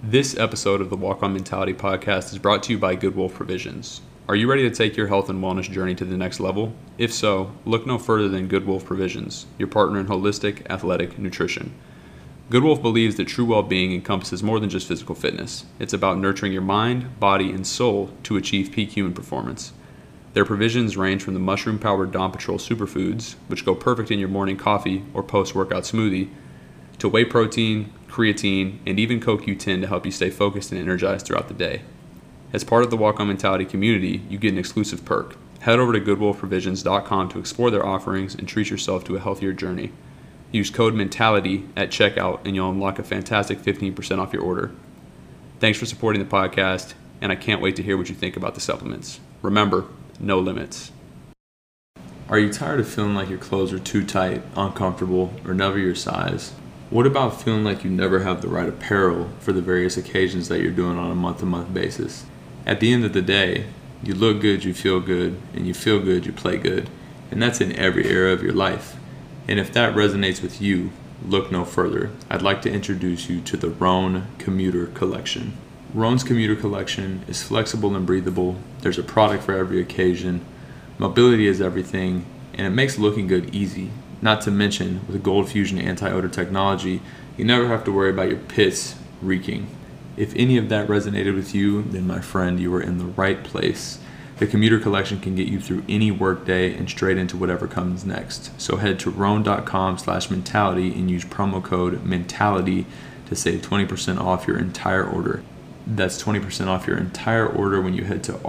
This episode of the Walk On Mentality podcast is brought to you by Good Wolf Provisions. Are you ready to take your health and wellness journey to the next level? If so, look no further than Good Wolf Provisions, your partner in holistic, athletic nutrition. Good Wolf believes that true well-being encompasses more than just physical fitness. It's about nurturing your mind, body, and soul to achieve peak human performance. Their provisions range from the mushroom-powered Dawn Patrol superfoods, which go perfect in your morning coffee or post-workout smoothie, to whey protein, creatine, and even CoQ10 to help you stay focused and energized throughout the day. As part of the Walk On Mentality community, you get an exclusive perk. Head over to goodwolfprovisions.com to explore their offerings and treat yourself to a healthier journey. Use code MENTALITY at checkout and you'll unlock a fantastic 15% off your order. Thanks for supporting the podcast, and I can't wait to hear what you think about the supplements. Remember, no limits. Are you tired of feeling like your clothes are too tight, uncomfortable, or never your size? What about feeling like you never have the right apparel for the various occasions that you're doing on a month-to-month basis? At the end of the day, you look good, you feel good, and you feel good, you play good. And that's in every area of your life. And if that resonates with you, look no further. I'd like to introduce you to the Rhone Commuter Collection. Rhone's Commuter Collection is flexible and breathable. There's a product for every occasion. Mobility is everything, and it makes looking good easy. Not to mention, with Gold Fusion anti-odor technology, you never have to worry about your pits reeking. If any of that resonated with you, then my friend, you are in the right place. The Commuter Collection can get you through any workday and straight into whatever comes next. So head to rhone.com/mentality and use promo code MENTALITY to save 20% off your entire order. That's 20% off your entire order when you head to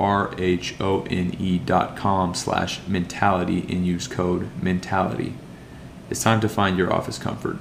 rhone.com/mentality and use code MENTALITY. It's time to find your office comfort.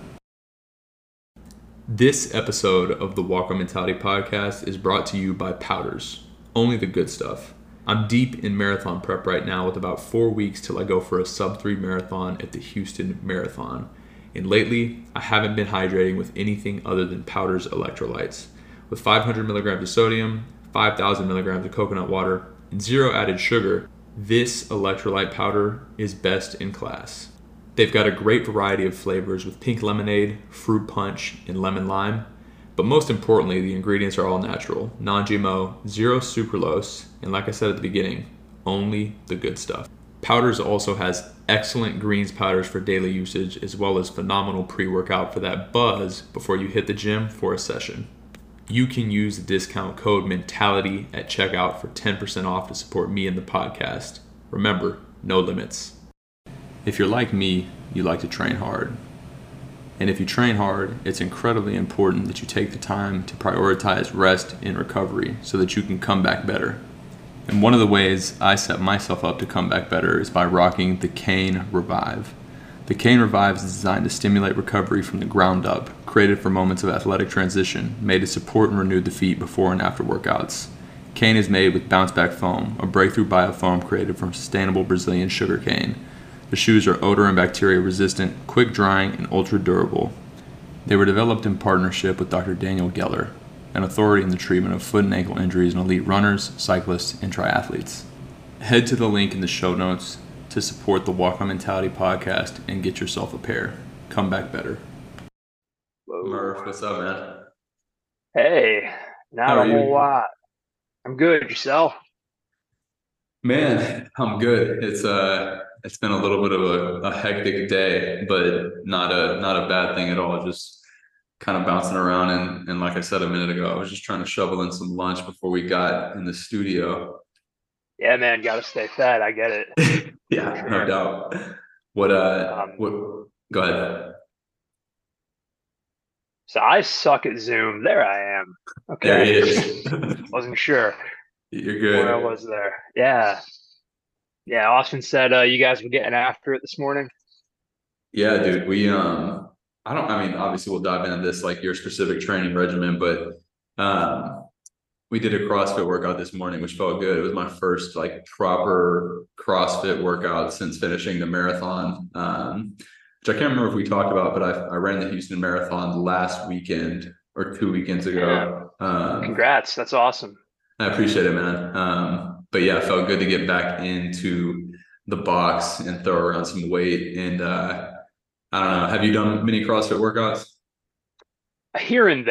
This episode of the Walk On Mentality podcast is brought to you by Powders, only the good stuff. I'm deep in marathon prep right now with about 4 weeks till I go for a sub-3 marathon at the Houston Marathon. And lately, I haven't been hydrating with anything other than Powders electrolytes. With 500 milligrams of sodium, 5,000 milligrams of coconut water, and 0 added sugar, this electrolyte powder is best in class. They've got a great variety of flavors with pink lemonade, fruit punch, and lemon lime. But most importantly, the ingredients are all natural, non-GMO, 0 sucralose, and like I said at the beginning, only the good stuff. Powders also has excellent greens powders for daily usage, as well as phenomenal pre-workout for that buzz before you hit the gym for a session. You can use the discount code MENTALITY at checkout for 10% off to support me and the podcast. Remember, no limits. If you're like me, you like to train hard. And if you train hard, it's incredibly important that you take the time to prioritize rest and recovery so that you can come back better. And one of the ways I set myself up to come back better is by rocking the Cane Revive. The Cane Revive is designed to stimulate recovery from the ground up, created for moments of athletic transition, made to support and renew the feet before and after workouts. Cane is made with bounce back foam, a breakthrough biofoam created from sustainable Brazilian sugarcane. The shoes are odor and bacteria resistant, quick drying, and ultra durable. They were developed in partnership with Dr. Daniel Geller, an authority in the treatment of foot and ankle injuries in elite runners, cyclists, and triathletes. Head to the link in the show notes to support the Walk On Mentality podcast and get yourself a pair. Come back better. Whoa. Murph, what's up, man? Hey, not a whole lot. I'm good. Yourself? Man, I'm good. It's been a little bit of a hectic day, but not a bad thing at all. Just kind of bouncing around and like I said a minute ago, I was just trying to shovel in some lunch before we got in the studio. Yeah, man, gotta stay fed. I get it. Yeah, Sure. no doubt. What go ahead. So I suck at Zoom. There I am. Okay. There he is. Wasn't sure You're good. where I was there. Yeah. Yeah, Austin said you guys were getting after it this morning. Yeah, dude. I mean, obviously we'll dive into this, like your specific training regimen, but we did a CrossFit workout this morning, which felt good. It was my first like proper CrossFit workout since finishing the marathon, which I can't remember if we talked about, but I ran the Houston Marathon last weekend or 2 weekends ago. Congrats. That's awesome. I appreciate it, man. But yeah, it felt good to get back into the box and throw around some weight. And I don't know, have you done many CrossFit workouts? Here and there.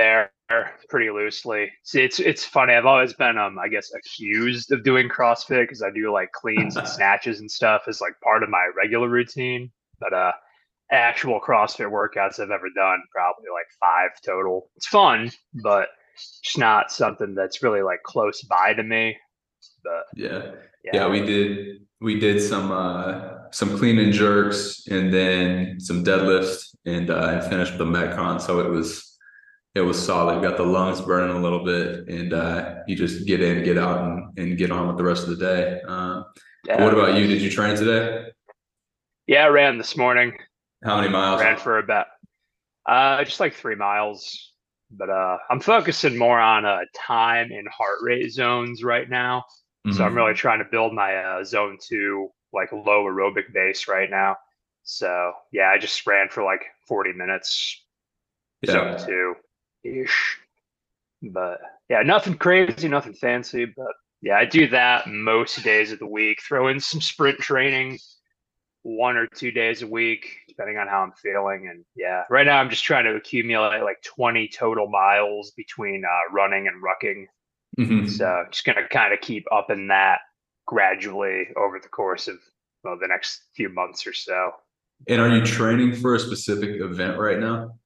pretty loosely. See, it's funny. I've always been I guess accused of doing CrossFit because I do like cleans and snatches and stuff as like part of my regular routine. But actual CrossFit workouts I've ever done, probably like five total. It's fun, but it's not something that's really like close by to me. But Yeah. Yeah, yeah. we did some clean and jerks and then some deadlifts and finished with the Metcon. So it was solid. Got the lungs burning a little bit and you just get in, get out and get on with the rest of the day. But what Yeah. about you? Did you train today? Yeah, I ran this morning. How many miles? Ran for about just like 3 miles. But I'm focusing more on time and heart rate zones right now. So I'm really Hmm. trying to build my zone two, like low aerobic base right now. So yeah, I just ran for like 40 minutes, zone Yeah. two ish. But yeah, nothing crazy, nothing fancy. But yeah, I do that most days of the week. Throw in some sprint training 1 or 2 days a week, depending on how I'm feeling. And yeah, right now I'm just trying to accumulate like 20 total miles between running and rucking. Hmm. So just gonna kind of keep upping that gradually over the course of well, the next few months or so. And are you training for a specific event right now?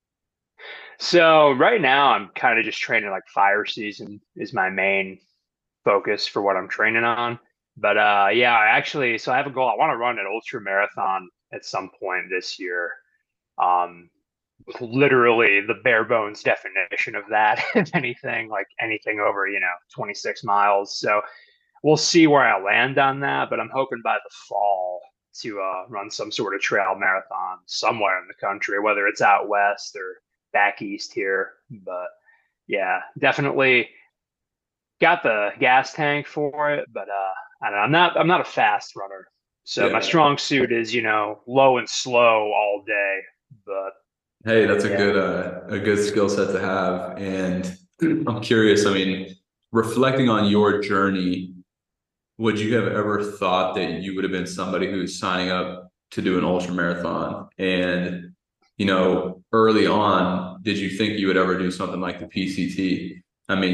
So right now I'm kind of just training like fire season is my main focus for what I'm training on. But yeah, I actually so I have a goal. I want to run an ultra marathon at some point this year. Um, Literally the bare bones definition of that, if anything, like anything over, 26 miles. So we'll see where I land on that, but I'm hoping by the fall to run some sort of trail marathon somewhere in the country, whether it's out west or back east here. But yeah, definitely got the gas tank for it, but I don't know, I'm not a fast runner. So my Yeah. strong suit is, low and slow all day. But Hey, that's a yeah. good skill set to have. And I'm curious, I mean, reflecting on your journey, would you have ever thought that you would have been somebody who's signing up to do an ultra marathon? And, early on, did you think you would ever do something like the PCT? I mean,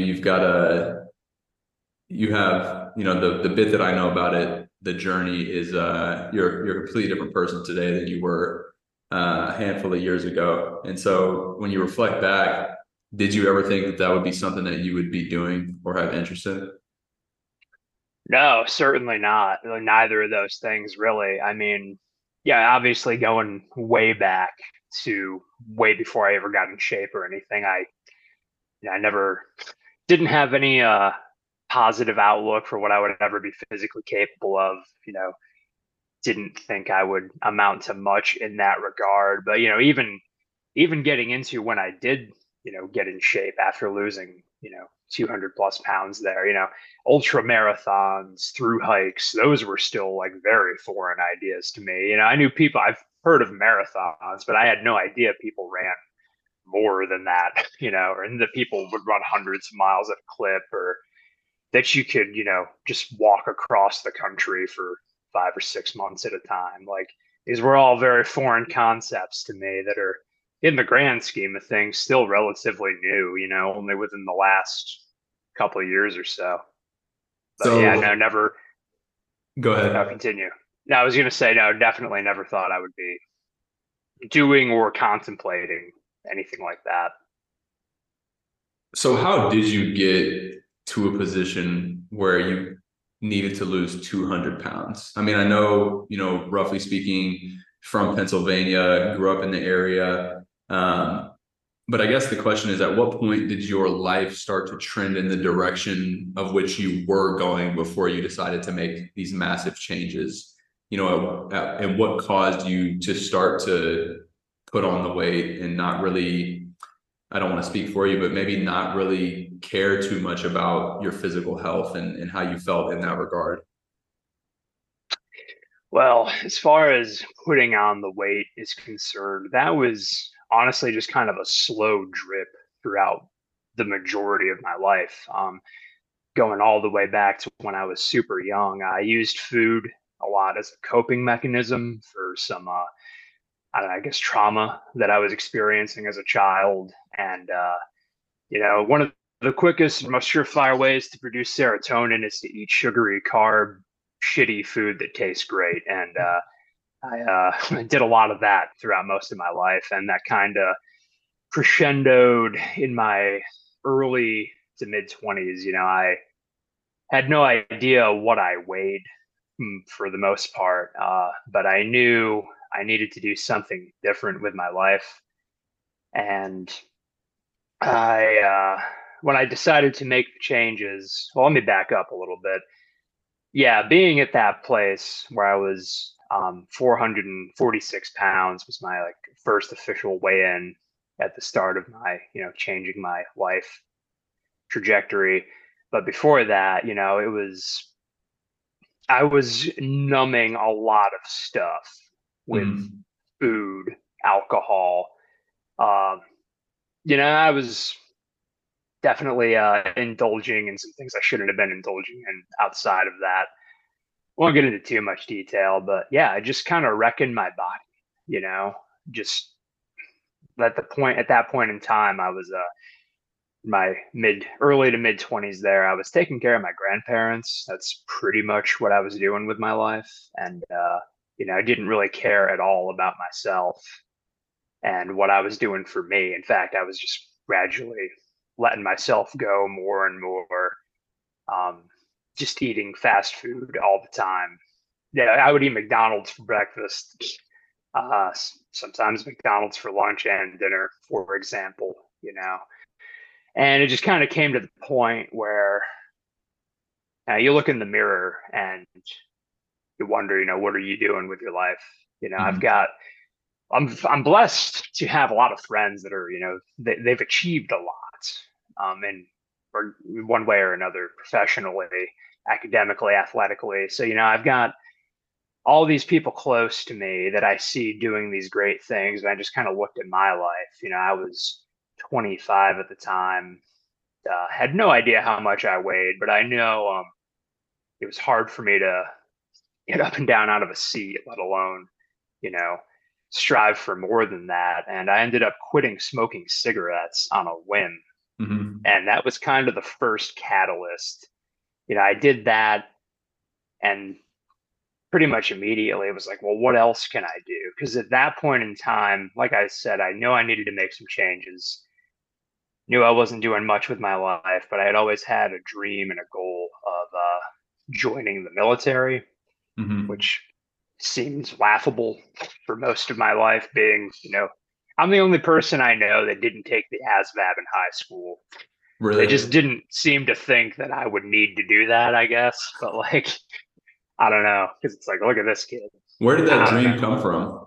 you have, the bit that I know about it, the journey is you're a completely different person today than you were a handful of years ago. And so when you reflect back, did you ever think that that would be something that you would be doing or have interest in? No, certainly not. Neither of those things, really. I mean, yeah, obviously going way back to way before I ever got in shape or anything, I never didn't have any positive outlook for what I would ever be physically capable of. Didn't think I would amount to much in that regard. But even getting into when I did, get in shape after losing, 200 plus pounds there, ultra marathons, through hikes, those were still like very foreign ideas to me. I knew people, I've heard of marathons, but I had no idea people ran more than that, and that people would run hundreds of miles at a clip or that you could, just walk across the country for 5 or 6 months at a time. Like these were all very foreign concepts to me that are in the grand scheme of things still relatively new, only within the last couple of years or so. But yeah, no, So never. go No, ahead. continue. No, I was gonna say no, definitely never thought I would be doing or contemplating anything like that. So how did you get to a position where you needed to lose 200 pounds? I mean, I know, roughly speaking, from Pennsylvania, grew up in the area. Um, but I guess the question is, at what point did your life start to trend in the direction of which you were going before you decided to make these massive changes? And what caused you to start to put on the weight and not really, I don't want to speak for you, but maybe not really care too much about your physical health and how you felt in that regard. Well, as far as putting on the weight is concerned, that was honestly just kind of a slow drip throughout the majority of my life. Going all the way back to when I was super young, I used food a lot as a coping mechanism for some, I don't know, I guess trauma that I was experiencing as a child. And One of the quickest and most surefire ways to produce serotonin is to eat sugary, carb, shitty food that tastes great. And I did a lot of that throughout most of my life, and that kind of crescendoed in my early to mid 20s. I had no idea what I weighed for the most part, but I knew I needed to do something different with my life. And when I decided to make the changes, well, let me back up a little bit. Yeah, being at that place where I was 446 pounds was my like first official weigh-in at the start of my, changing my life trajectory. But before that, I was numbing a lot of stuff with food, alcohol. Um, I was definitely indulging in some things I shouldn't have been indulging in outside of that. Won't get into too much detail, but yeah, I just kind of reckoned my body, just at that point in time, I was my early to mid 20s there. I was taking care of my grandparents. That's pretty much what I was doing with my life. And, I didn't really care at all about myself and what I was doing for me. In fact, I was just gradually letting myself go more and more, um, just eating fast food all the time. Yeah, I would eat McDonald's for breakfast, sometimes McDonald's for lunch and dinner, for example. And it just kind of came to the point where you look in the mirror and you wonder, what are you doing with your life? Mm-hmm. I'm blessed to have a lot of friends that are, they've achieved a lot, in or one way or another, professionally, academically, athletically. So, I've got all these people close to me that I see doing these great things. And I just kind of looked at my life. I was 25 at the time, had no idea how much I weighed, but I know it was hard for me to get up and down out of a seat, let alone, you know, strive for more than that. And I ended up quitting smoking cigarettes on a whim. Mm-hmm. And that was kind of the first catalyst. I did that, and pretty much immediately it was like, well, what else can I do? Because at that point in time, like I said, I know I needed to make some changes. Knew I wasn't doing much with my life, but I had always had a dream and a goal of joining the military, Mm-hmm. which seems laughable for most of my life, being, I'm the only person I know that didn't take the ASVAB in high school. They just Really? didn't seem to think that I would need to do that, I guess. But like, I don't know, because it's like, look at this kid. Where did that I don't dream know. come from?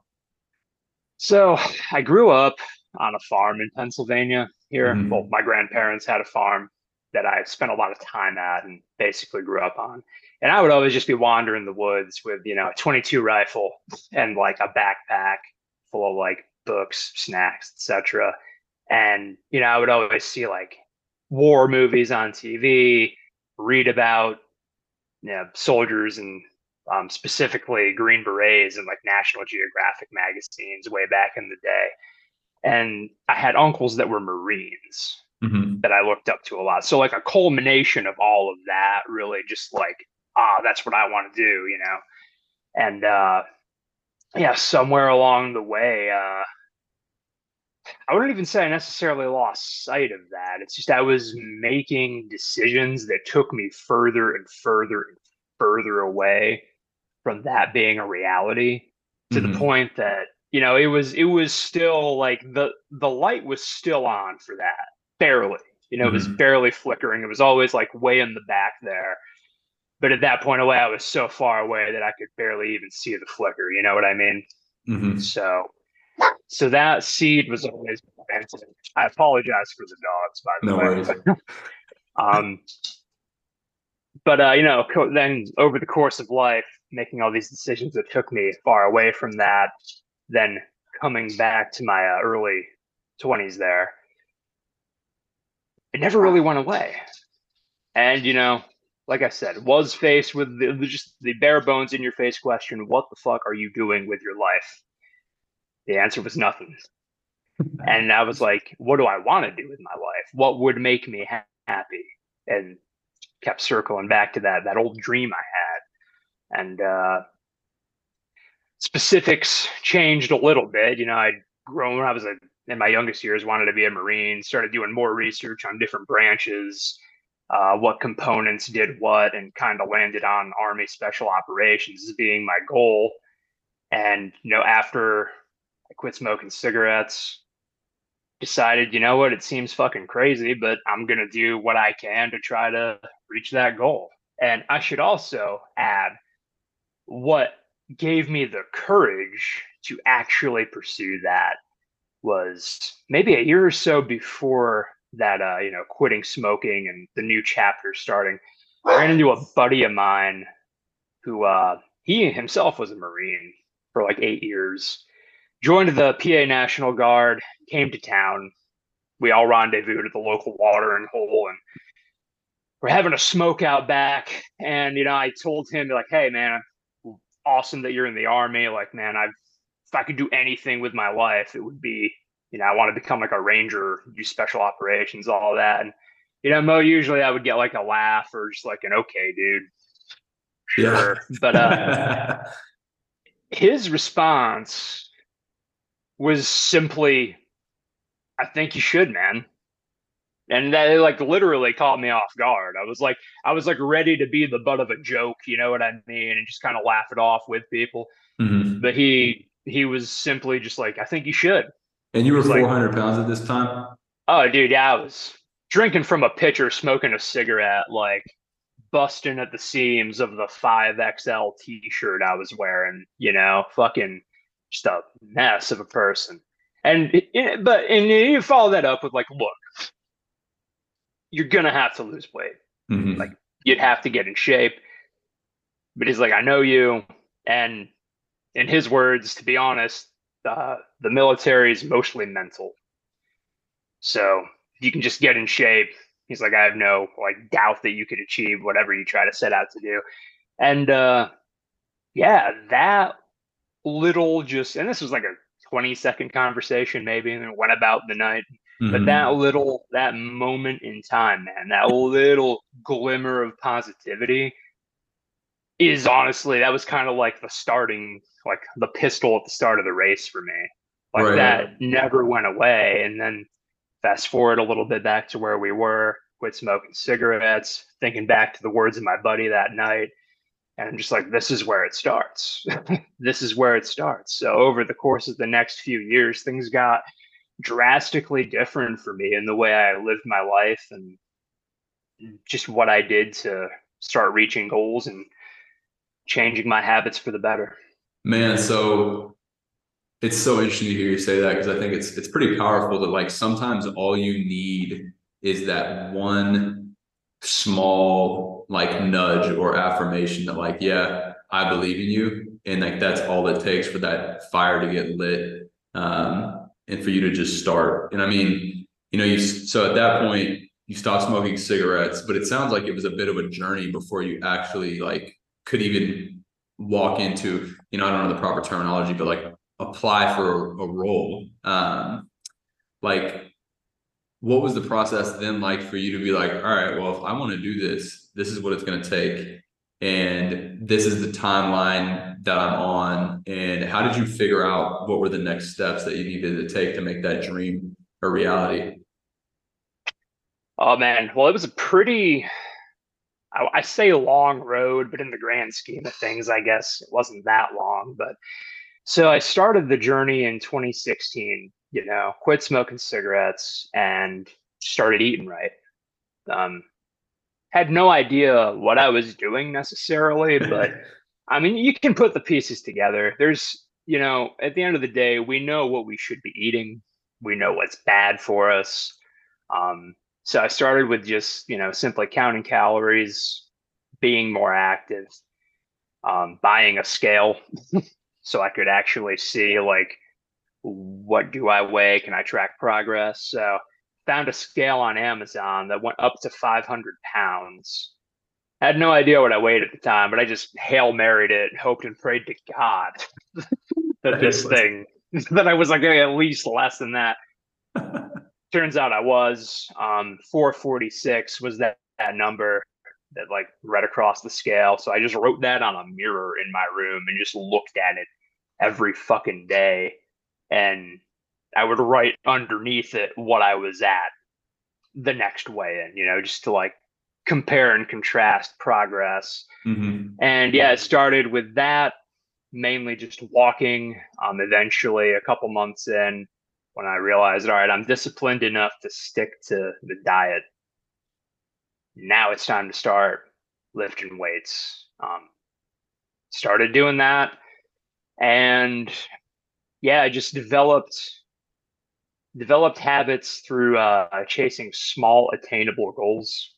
So I grew up on a farm in Pennsylvania here. Well, Mm-hmm. my grandparents had a farm that I spent a lot of time at and basically grew up on. And I would always just be wandering the woods with, a 22 rifle and like a backpack full of like books, snacks, etc. And, I would always see like war movies on TV, read about, soldiers and specifically Green Berets and like National Geographic magazines way back in the day. And I had uncles that were Marines Mm-hmm. that I looked up to a lot. So like a culmination of all of that, really just like, that's what I want to do. And yeah, somewhere along the way, I wouldn't even say I necessarily lost sight of that. It's just I was making decisions that took me further and further and further away from that being a reality, to the Mm-hmm. point that, it was still like the light was still on for that, barely. It was Mm-hmm. barely flickering. It was always like way in the back there. But at that point away, I was so far away that I could barely even see the flicker. You know what I mean? Mm-hmm. So that seed was always planted. I apologize for the dogs, by the No worries. way. Um, but then over the course of life, making all these decisions that took me far away from that, then coming back to my early 20s there, it never really went away. And like I said, was faced with just the bare bones in your face question: what the fuck are you doing with your life? The answer was nothing. And I was like, what do I want to do with my life? What would make me happy? And kept circling back to that old dream I had. And specifics changed a little bit. I'd grown. I was in my youngest years, wanted to be a Marine. Started doing more research on different branches, what components did what, and kind of landed on Army Special Operations as being my goal. And after I quit smoking cigarettes, decided, what, it seems fucking crazy, but I'm gonna do what I can to try to reach that goal. And I should also add, what gave me the courage to actually pursue that was maybe a year or so before that, quitting smoking and the new chapter starting. I ran into a buddy of mine who, he himself was a Marine for like 8 years, joined the PA National Guard, came to town. We all rendezvoused at the local watering hole, and we're having a smoke out back. And, I told him, like, hey, man, awesome that you're in the Army. Like, man, if I could do anything with my life, it would be, I want to become like a Ranger, do special operations, all that. And, Mo, usually I would get like a laugh or just like an okay, dude, Yeah. sure. But his response was simply, I think you should, man. And that like literally caught me off guard. I was like ready to be the butt of a joke, you know what I mean, and just kind of laugh it off with people. Hmm. But he was simply just like, I think you should. And you were He's like, 400 pounds at this time? oh, dude, yeah, I was drinking from a pitcher, smoking a cigarette, like busting at the seams of the 5XL t-shirt I was wearing, fucking just a mess of a person. And you follow that up with like, look, you're gonna have to lose weight. Like, Hmm. you'd have to get in shape. But he's like, I know you. And in his words, to be honest, the military is mostly mental. So if you can just get in shape, he's like, I have no like doubt that you could achieve whatever you try to set out to do. And yeah, that little just, and this was like a 20-second conversation maybe, and it went about the night. But Hmm. that moment in time, man, that little glimmer of positivity is honestly, that was kind of like the starting, like the pistol at the start of the race for me. Like Right. that never went away. And then fast forward a little bit back to where we were, quit smoking cigarettes, thinking back to the words of my buddy that night. And I'm just like, this is where it starts. This is where it starts. So over the course of the next few years, things got drastically different for me in the way I lived my life and just what I did to start reaching goals and changing my habits for the better. Man, so it's so interesting to hear you say that because I think it's pretty powerful that like sometimes all you need is that one small like nudge or affirmation that like, yeah, I believe in you. And like that's all it takes for that fire to get lit. And for you to just start. And I mean, so at that point you stopped smoking cigarettes, but it sounds like it was a bit of a journey before you actually like could even walk into, I don't know the proper terminology, but like apply for a role. Like, what was the process then like for you to be like, all right, well, if I want to do this, this is what it's going to take. And this is the timeline that I'm on. And how did you figure out what were the next steps that you needed to take to make that dream a reality? Oh man, well, it was a pretty, I say long road, but in the grand scheme of things, I guess it wasn't that long. But so I started the journey in 2016, quit smoking cigarettes and started eating right. Um, had no idea what I was doing necessarily, but I mean, you can put the pieces together. There's, at the end of the day, we know what we should be eating. We know what's bad for us. So I started with just, simply counting calories, being more active, buying a scale so I could actually see like what do I weigh? Can I track progress? So found a scale on Amazon that went up to 500 pounds. I had no idea what I weighed at the time, but I just Hail Married it, hoped and prayed to God that this thing, that I was like at least less than that. turns out I was 446 was that number that like right across the scale. So I just wrote that on a mirror in my room and just looked at it every fucking day. And I would write underneath it what I was at the next weigh in, just to like compare and contrast progress. Mm-hmm. And yeah, it started with that, mainly just walking. Eventually, a couple months in, when I realized, all right, I'm disciplined enough to stick to the diet. Now it's time to start lifting weights. Started doing that, and yeah, I just developed habits through chasing small, attainable goals.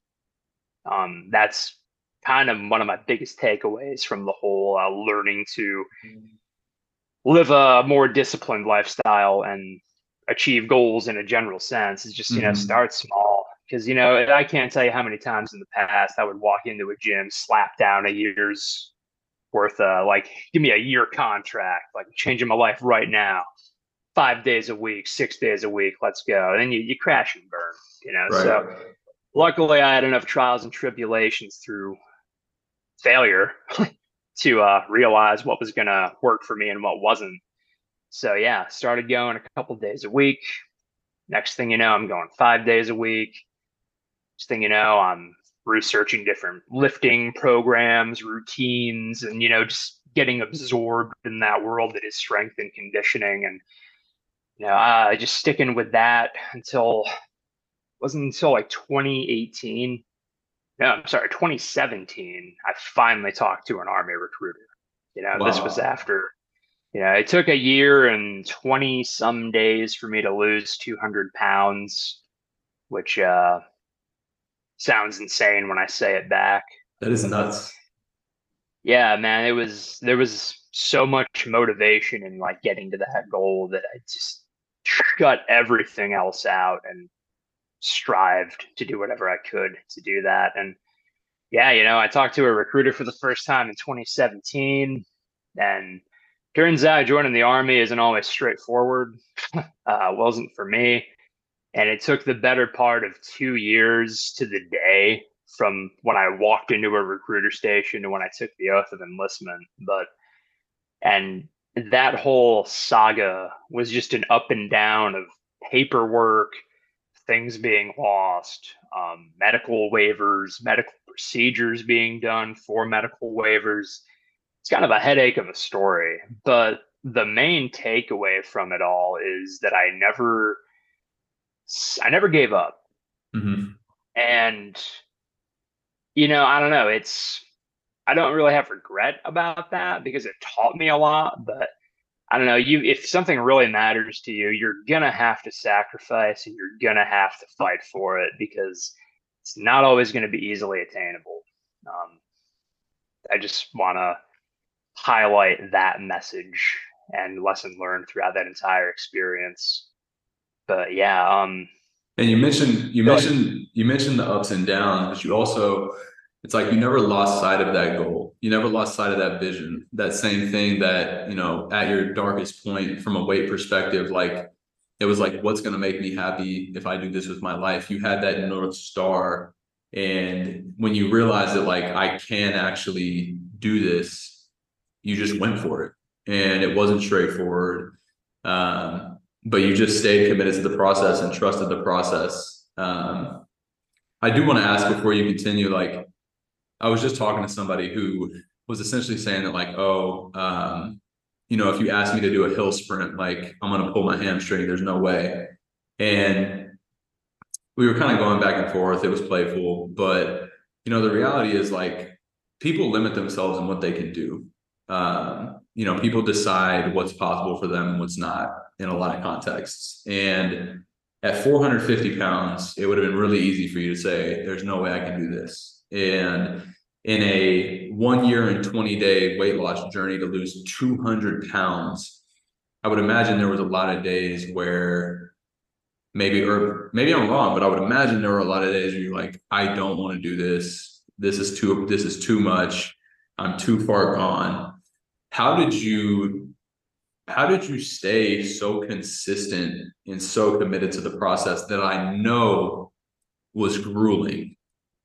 That's kind of one of my biggest takeaways from the whole learning to live a more disciplined lifestyle and achieve goals in a general sense is just, Mm-hmm. start small. Because, I can't tell you how many times in the past I would walk into a gym, slap down a year's worth of like, give me a year contract, like changing my life right now, 5 days a week, 6 days a week, let's go. And then you crash and burn. So Right. luckily I had enough trials and tribulations through failure to realize what was going to work for me and what wasn't. So yeah, started going a couple days a week. Next thing you know, I'm going 5 days a week. Next thing you know, I'm researching different lifting programs, routines, and just getting absorbed in that world that is strength and conditioning. And just sticking with that until wasn't until like 2018. No, I'm sorry, 2017. I finally talked to an Army recruiter. This was Wow. after it took a year and 20 some days for me to lose 200 pounds, which sounds insane when I say it back. That is nuts. Yeah, man, there was so much motivation in like getting to that goal that I just shut everything else out and strived to do whatever I could to do that. And yeah, I talked to a recruiter for the first time in 2017, and turns out joining the Army isn't always straightforward. Wasn't for me. And it took the better part of 2 years to the day from when I walked into a recruiter station to when I took the oath of enlistment. And that whole saga was just an up and down of paperwork, things being lost, medical waivers, medical procedures being done for medical waivers. It's kind of a headache of a story. But the main takeaway from it all is that I never gave up. Mm-hmm. And, I don't know. I don't really have regret about that because it taught me a lot. But I don't know. If something really matters to you, you're going to have to sacrifice and you're going to have to fight for it because it's not always going to be easily attainable. Um, I just want to highlight that message and lesson learned throughout that entire experience. But yeah, And you feel like mentioned you mentioned the ups and downs, but you also it's like you never lost sight of that goal. You never lost sight of that vision. That same thing that, at your darkest point from a weight perspective, like it was like, what's going to make me happy if I do this with my life? You had that North Star. And when you realize that like I can actually do this, you just went for it. And it wasn't straightforward. But you just stayed committed to the process and trusted the process. I do want to ask before you continue, like I was just talking to somebody who was essentially saying that like, oh, if you ask me to do a hill sprint, like I'm going to pull my hamstring, there's no way. And we were kind of going back and forth. It was playful, but the reality is like people limit themselves in what they can do. People decide what's possible for them and what's not in a lot of contexts. And at 450 pounds, it would have been really easy for you to say, there's no way I can do this. And in a 1 year and 20-day weight loss journey to lose 200 pounds, I would imagine there was a lot of days where maybe I'm wrong, but I would imagine there were a lot of days where you're like, I don't want to do this. This is too much. I'm too far gone. How did you How did you stay so consistent and so committed to the process that I know was grueling?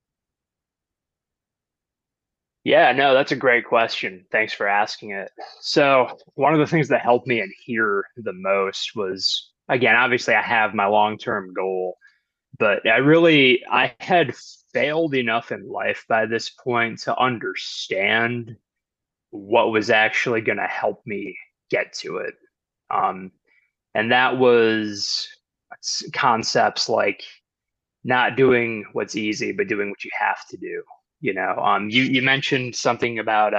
Yeah, no, that's a great question. Thanks for asking it. So, one of the things that helped me adhere the most was, again, obviously I have my long-term goal, but I had failed enough in life by this point to understand what was actually going to help me get to it. Um, and that was concepts like not doing what's easy, but doing what you have to do. You mentioned something about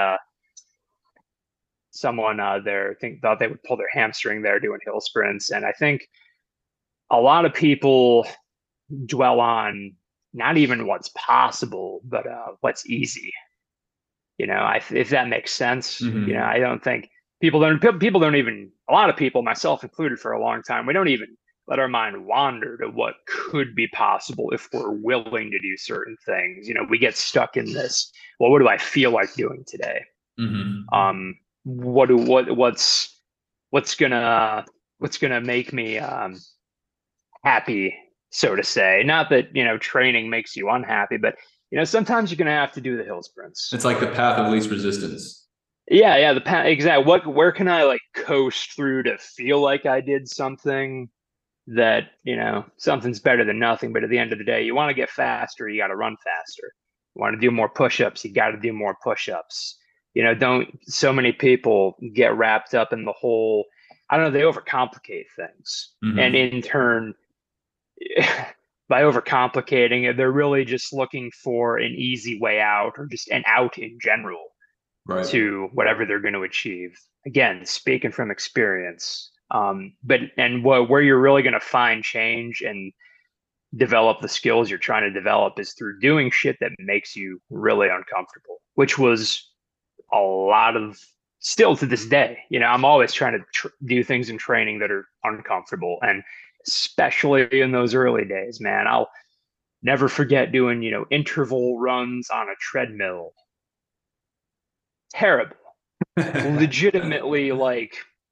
someone there thought they would pull their hamstring there doing hill sprints, and I think a lot of people dwell on not even what's possible, but what's easy. If that makes sense. Mm-hmm. I don't think people don't even, a lot of people, myself included, for a long time, we don't even let our mind wander to what could be possible if we're willing to do certain things. We get stuck in this. Well, what do I feel like doing today? Mm-hmm. Um, what do what's gonna what's gonna make me happy, so to say. Not that training makes you unhappy, but sometimes you're gonna have to do the hill sprints. It's like the path of least resistance. Yeah, exactly. Where can I like coast through to feel like I did something that, something's better than nothing, but at the end of the day, you want to get faster, you got to run faster. You want to do more push-ups, you got to do more push-ups. Don't so many people get wrapped up in the whole, I don't know, they overcomplicate things. And Mm-hmm. in turn, by overcomplicating it, they're really just looking for an easy way out or just an out in general Right. to whatever they're going to achieve. Again, speaking from experience. Where you're really going to find change and develop the skills you're trying to develop is through doing shit that makes you really uncomfortable, which was a lot of, still to this day. I'm always trying to do things in training that are uncomfortable. And especially in those early days, man, I'll never forget doing, interval runs on a treadmill. Terrible. Legitimately, like,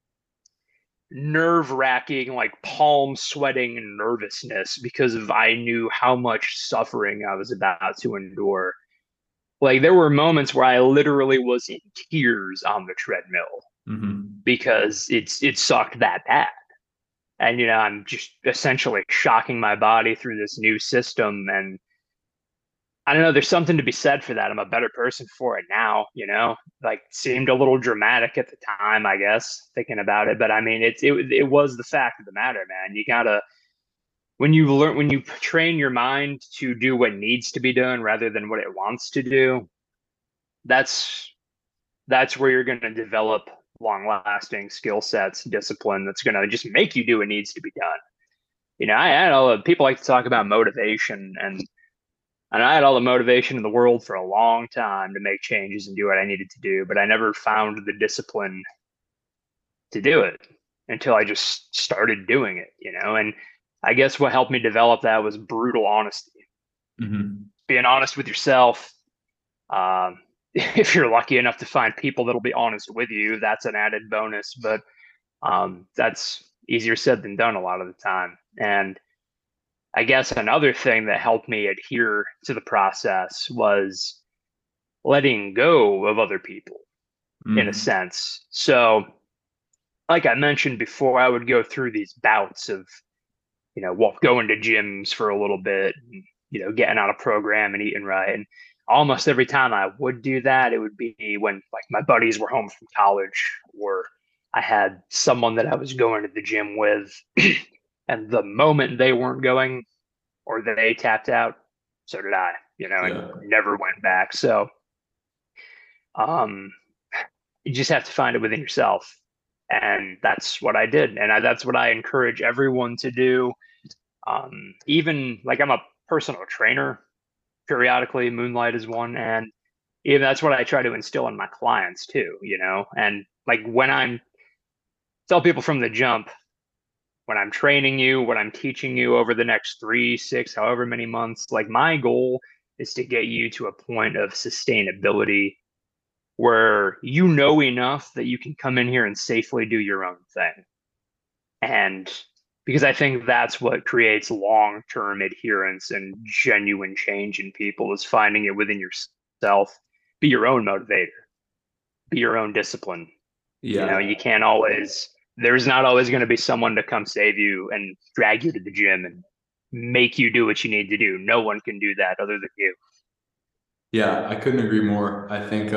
nerve wracking, like palm sweating nervousness because of I knew how much suffering I was about to endure. Like there were moments where I literally was in tears on the treadmill Mm-hmm. because it sucked that bad. And I'm just essentially shocking my body through this new system, and I don't know, there's something to be said for that. I'm a better person for it now, like seemed a little dramatic at the time, I guess, thinking about it. But I mean, it was the fact of the matter, man. You gotta, when you train your mind to do what needs to be done rather than what it wants to do, that's that's where you're gonna develop long lasting skill sets, discipline that's gonna just make you do what needs to be done. I know people like to talk about motivation, and I had all the motivation in the world for a long time to make changes and do what I needed to do, but I never found the discipline to do it until I just started doing it. And I guess what helped me develop that was brutal honesty, Mm-hmm. being honest with yourself. Um, if you're lucky enough to find people that'll be honest with you, that's an added bonus, but that's easier said than done a lot of the time. And I guess another thing that helped me adhere to the process was letting go of other people in a Mm-hmm. sense. So, like I mentioned before, I would go through these bouts of, going to gyms for a little bit, and, getting on a program and eating right. And almost every time I would do that, it would be when like my buddies were home from college, or I had someone that I was going to the gym with. And the moment they weren't going or they tapped out, so did I, and Yeah. never went back. So, um, you just have to find it within yourself. And that's what I did. And that's what I encourage everyone to do. Even like I'm a personal trainer periodically, Moonlight is one. And even that's what I try to instill in my clients too. And like when I'm tell people from the jump, when I'm training you, what I'm teaching you over the next 3, 6, however many months, like my goal is to get you to a point of sustainability where you know enough that you can come in here and safely do your own thing. And because I think that's what creates long-term adherence and genuine change in people is finding it within yourself. Be your own motivator, be your own discipline. Yeah. You can't always, there's not always going to be someone to come save you and drag you to the gym and make you do what you need to do. No one can do that other than you. Yeah, I couldn't agree more. I think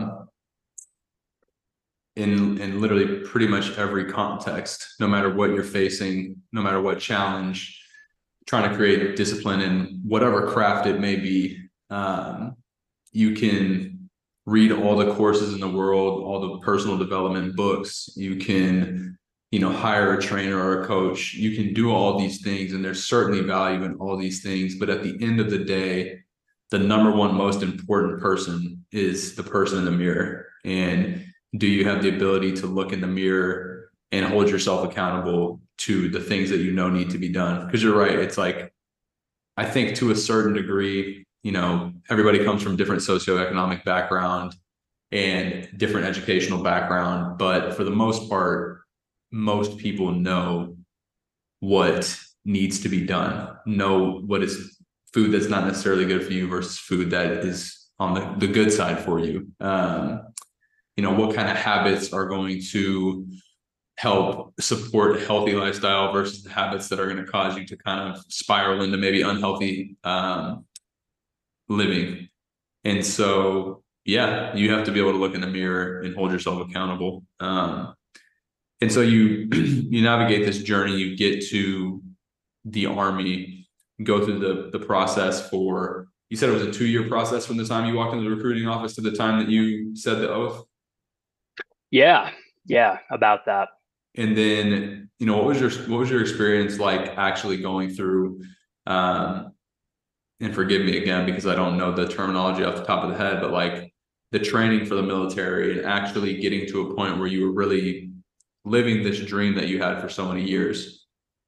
in literally pretty much every context, no matter what you're facing, no matter what challenge, trying to create discipline in whatever craft it may be. You can read all the courses in the world, all the personal development books. You can, hire a trainer or a coach. You can do all these things, and there's certainly value in all these things. But at the end of the day, the number one most important person is the person in the mirror. And do you have the ability to look in the mirror and hold yourself accountable to the things that need to be done? Because you're right. It's like, I think to a certain degree, everybody comes from different socioeconomic background and different educational background. But for the most part, most people know what needs to be done, know what is food that's not necessarily good for you versus food that is on the good side for you. What kind of habits are going to help support a healthy lifestyle versus the habits that are going to cause you to kind of spiral into maybe unhealthy living. And so, yeah, you have to be able to look in the mirror and hold yourself accountable. And so you you navigate this journey, you get to the Army, go through the process for, you said it was a 2-year process from the time you walked into the recruiting office to the time that you said the oath? Yeah, yeah, about that. And then, what was your experience like actually going through, and forgive me again because I don't know the terminology off the top of the head, but like the training for the military and actually getting to a point where you were really living this dream that you had for so many years?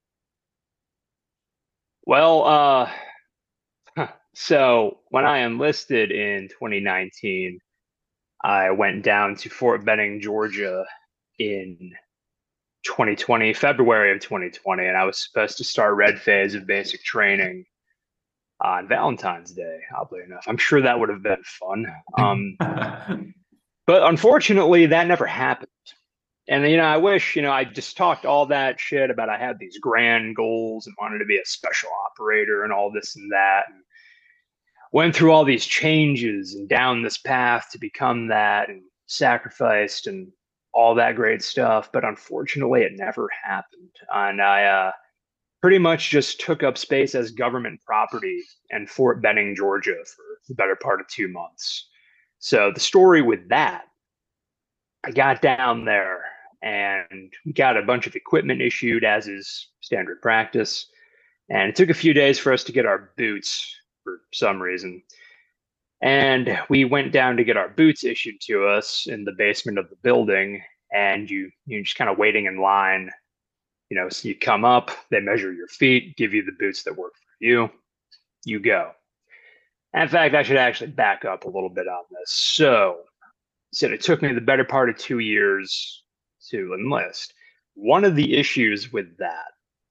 Well, so when I enlisted in 2019, I went down to Fort Benning, Georgia in 2020, February of 2020, and I was supposed to start red phase of basic training on Valentine's Day, oddly enough. I'm sure that would have been fun. But unfortunately, that never happened. And, I wish, I just talked all that shit about I had these grand goals and wanted to be a special operator and all this and that. And went through all these changes and down this path to become that and sacrificed and all that great stuff. But unfortunately, it never happened. And I pretty much just took up space as government property in Fort Benning, Georgia for the better part of 2 months. So the story with that, I got down there and we got a bunch of equipment issued as is standard practice. And it took a few days for us to get our boots for some reason. And we went down to get our boots issued to us in the basement of the building. And you just kind of waiting in line. So you come up, they measure your feet, give you the boots that work for you, you go. And in fact, I should actually back up a little bit on this. So, said it took me the better part of 2 years to enlist. One of the issues with that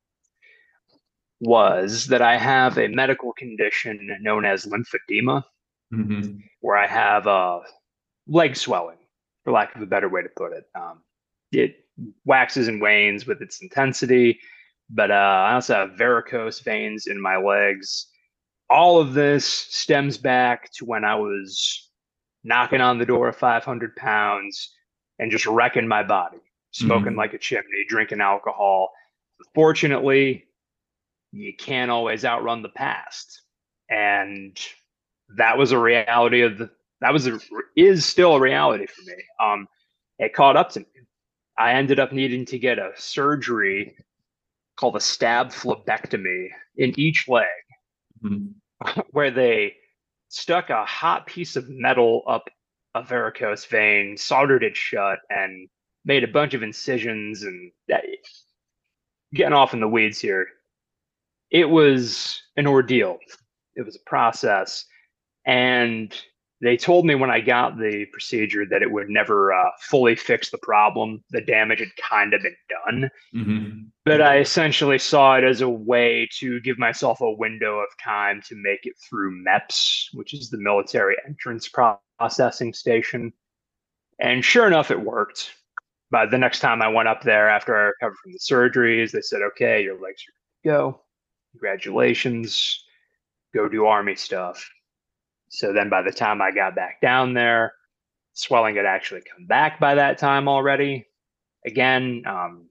was that I have a medical condition known as lymphedema, Mm-hmm. where I have leg swelling, for lack of a better way to put it. It waxes and wanes with its intensity, but I also have varicose veins in my legs. All of this stems back to when I was knocking on the door of 500 pounds and just wrecking my body, smoking Mm-hmm. like a chimney, drinking alcohol. Fortunately, you can't always outrun the past. And that was a reality of the, that was a, is still a reality for me. It caught up to me. I ended up needing to get a surgery called a stab phlebectomy in each leg, where they stuck a hot piece of metal up a varicose vein, soldered it shut, and made a bunch of incisions. And getting off in the weeds here, it was an ordeal. It was a process. And they told me when I got the procedure that it would never fully fix the problem. The damage had kind of been done. Mm-hmm. But I essentially saw it as a way to give myself a window of time to make it through MEPS, which is the military entrance processing station. And sure enough, it worked. But the next time I went up there after I recovered from the surgeries, they said, okay, your legs are good to go. Congratulations. Go do Army stuff. So then by the time I got back down there, swelling had actually come back by that time already. Again,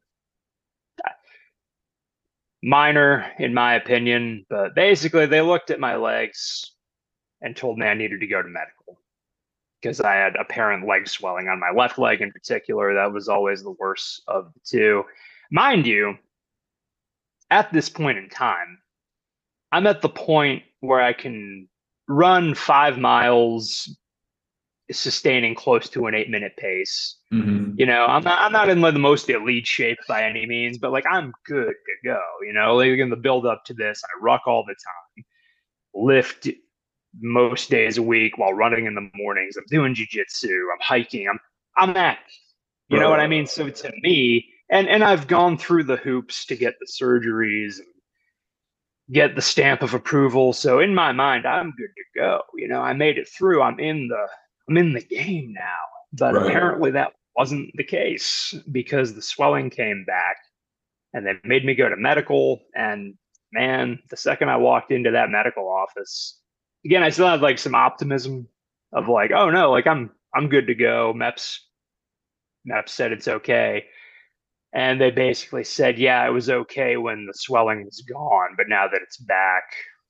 minor in my opinion, but basically they looked at my legs and told me I needed to go to medical because I had apparent leg swelling on my left leg in particular. That was always the worst of the two. Mind you, at this point in time, I'm at the point where I can run 5 miles, sustaining close to an 8 minute pace. Mm-hmm. You know, I'm not in like the most elite shape by any means, but like I'm good to go. You know, like in the build up to this, I ruck all the time, lift most days a week while running in the mornings. I'm doing jujitsu, I'm hiking, I'm active. You know what I mean? So to me, and I've gone through the hoops to get the surgeries and get the stamp of approval. So in my mind, I'm good to go. You know, I made it through. I'm in the game now. But Right. apparently that wasn't the case because the swelling came back and they made me go to medical. And man, the second I walked into that medical office, again, I still had like some optimism of like, oh no, like I'm good to go. MEPS said it's okay. And they basically said, yeah, it was okay when the swelling was gone, but now that it's back,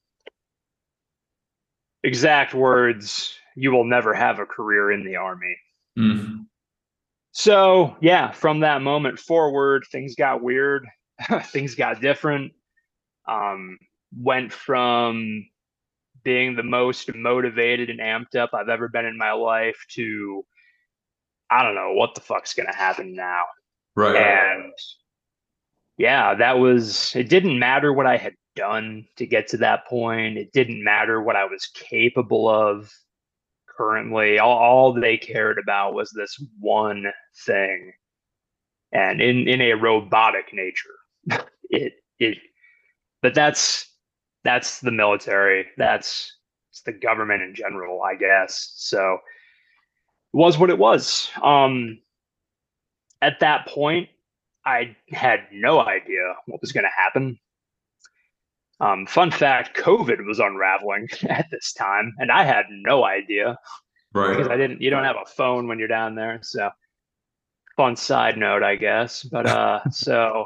exact words, you will never have a career in the Army. Mm. So, yeah, from that moment forward, things got weird, things got different. Um, Went from being the most motivated and amped up I've ever been in my life to, I don't know what the fuck's going to happen now. Right. And yeah, it didn't matter what I had done to get to that point. It didn't matter what I was capable of currently. All they cared about was this one thing. And in a robotic nature. it but that's the military. That's it's the government in general, I guess. So it was what it was. At that point, I had no idea what was going to happen. Fun fact, COVID was unraveling at this time, and I had no idea because Right. you don't have a phone when you're down there. So fun side note, I guess. But so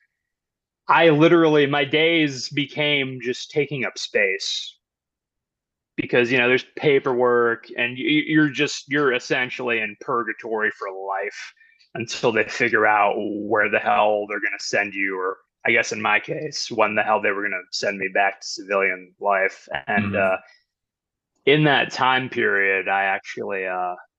I literally, my days became just taking up space because, you know, there's paperwork and you're essentially in purgatory for life until they figure out where the hell they're going to send you, or I guess in my case, when the hell they were going to send me back to civilian life. And Mm-hmm. in that time period, I actually,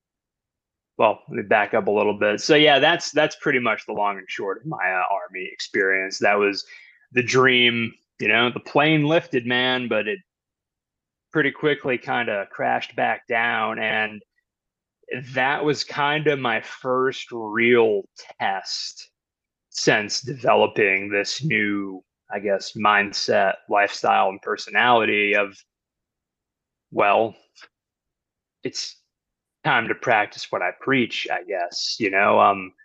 well, let me back up a little bit. So yeah, that's pretty much the long and short of my Army experience. That was the dream. You know, the plane lifted, man, but it pretty quickly kind of crashed back down. And that was kind of my first real test since developing this new, I guess, mindset, lifestyle, and personality of, well, it's time to practice what I preach, I guess, you know?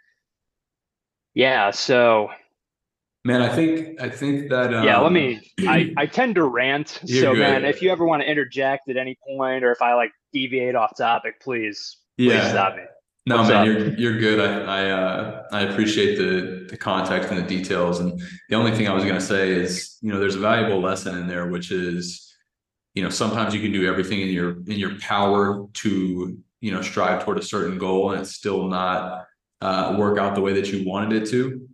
Yeah, so Man, I think that yeah, I tend to rant. you're So man, good. if you ever want to interject at any point or if I like deviate off topic, please stop Yeah. me. No, What's man, up? you're good. I appreciate the context and the details. And the only thing I was gonna say is, there's a valuable lesson in there, which is, sometimes you can do everything in your power to, strive toward a certain goal and it's still not work out the way that you wanted it to.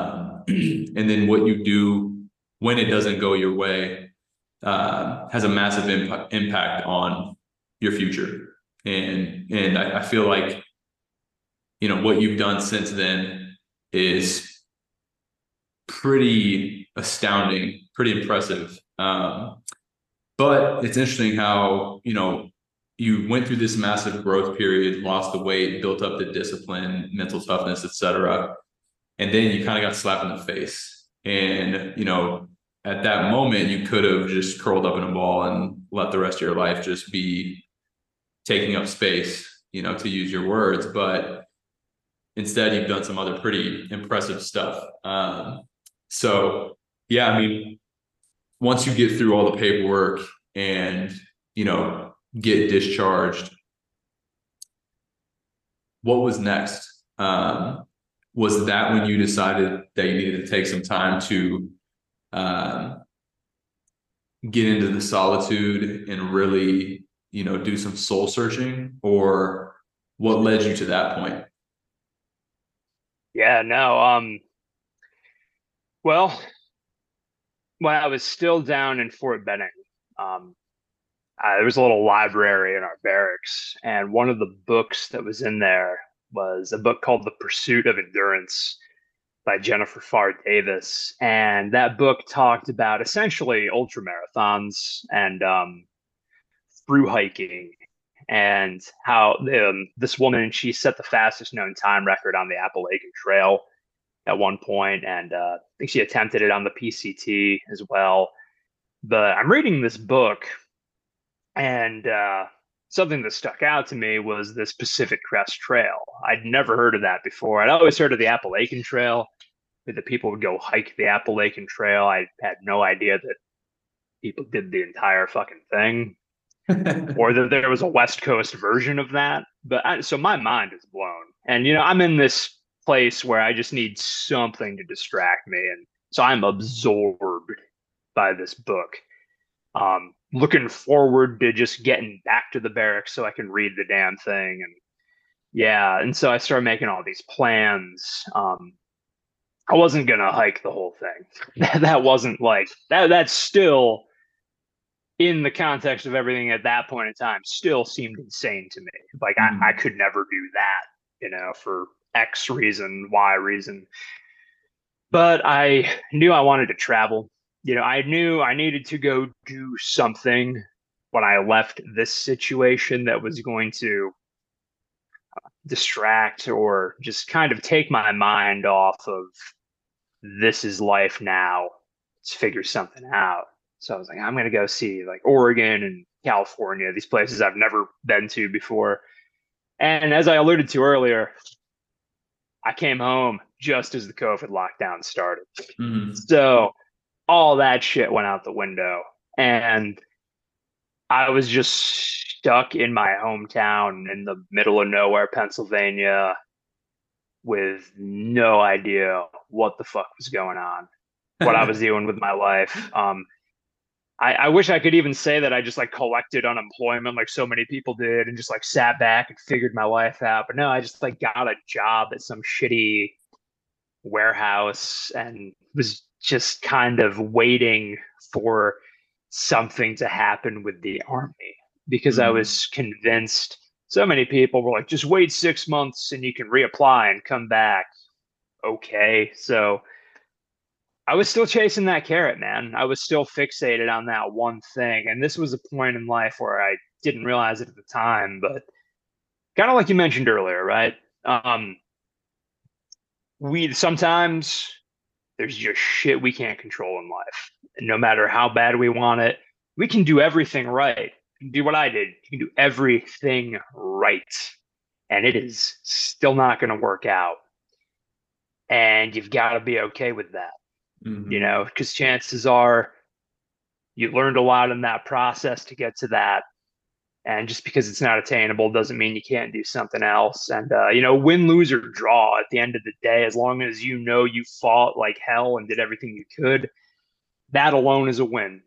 And then what you do when it doesn't go your way has a massive impact on your future. And I feel like, what you've done since then is pretty astounding, pretty impressive. But it's interesting how, you went through this massive growth period, lost the weight, built up the discipline, mental toughness, etc. And then you kind of got slapped in the face. And, at that moment, you could have just curled up in a ball and let the rest of your life just be taking up space, to use your words. But instead, you've done some other pretty impressive stuff. So, yeah, I mean, once you get through all the paperwork and, get discharged, what was next? Was that when you decided that you needed to take some time to get into the solitude and really, do some soul searching, or what led you to that point? Yeah, no. Well, when I was still down in Fort Benning, um, there was a little library in our barracks, and one of the books that was in there was a book called The Pursuit of Endurance by Jennifer Farr Davis. And that book talked about essentially ultra marathons and through hiking, and how this woman, she set the fastest known time record on the Appalachian Trail at one point, and I think she attempted it on the PCT as well. But I'm reading this book, and something that stuck out to me was this Pacific Crest Trail. I'd never heard of that before. I'd always heard of the Appalachian Trail, that people would go hike the Appalachian Trail. I had no idea that people did the entire fucking thing, or that there was a West Coast version of that. So my mind is blown. And, I'm in this place where I just need something to distract me. And so I'm absorbed by this book. Looking forward to just getting back to the barracks so I can read the damn thing. And yeah, and so I started making all these plans. I wasn't gonna hike the whole thing. That wasn't like that. That's still, in the context of everything at that point in time, still seemed insane to me. Like I could never do that, for X reason, Y reason. But I knew I wanted to travel. I knew I needed to go do something when I left this situation that was going to distract or just kind of take my mind off of this is life now. Let's figure something out. So I was like, I'm going to go see like Oregon and California, these places I've never been to before. And as I alluded to earlier, I came home just as the COVID lockdown started. Mm-hmm. So all that shit went out the window. And I was just stuck in my hometown in the middle of nowhere, Pennsylvania, with no idea what the fuck was going on, what I was doing with my life. I wish I could even say that I just like collected unemployment like so many people did and just like sat back and figured my life out. But no, I just like got a job at some shitty warehouse and was just kind of waiting for something to happen with the army, because I was convinced so many people were like, just wait 6 months and you can reapply and come back. Okay. So I was still chasing that carrot, man. I was still fixated on that one thing. And this was a point in life where I didn't realize it at the time, but kind of like you mentioned earlier, right? We sometimes there's just shit we can't control in life. And no matter how bad we want it, we can do everything right. You can do what I did. You can do everything right. And it is still not going to work out. And you've got to be okay with that, because chances are you learned a lot in that process to get to that. And just because it's not attainable doesn't mean you can't do something else. And, win, lose, or draw at the end of the day, as long as you fought like hell and did everything you could, that alone is a win.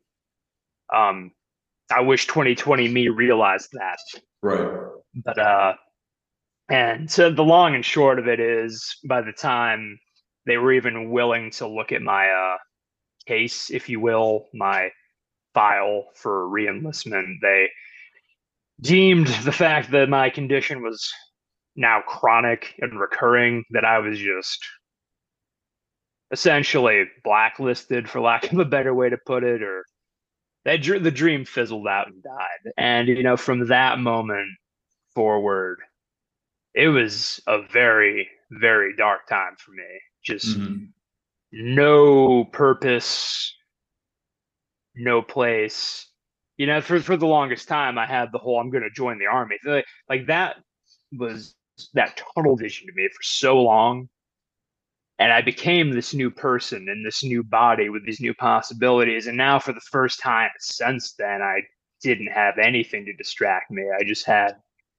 I wish 2020 me realized that. Right. But, and so the long and short of it is, by the time they were even willing to look at my case, if you will, my file for reenlistment, they deemed the fact that my condition was now chronic and recurring, that I was just essentially blacklisted, for lack of a better way to put it, or the dream fizzled out and died. And from that moment forward, it was a very, very dark time for me. Just Hmm. no purpose, no place. For the longest time, I had the whole "I'm going to join the army." Like that was that tunnel vision to me for so long, and I became this new person in this new body with these new possibilities. And now, for the first time since then, I didn't have anything to distract me. I just had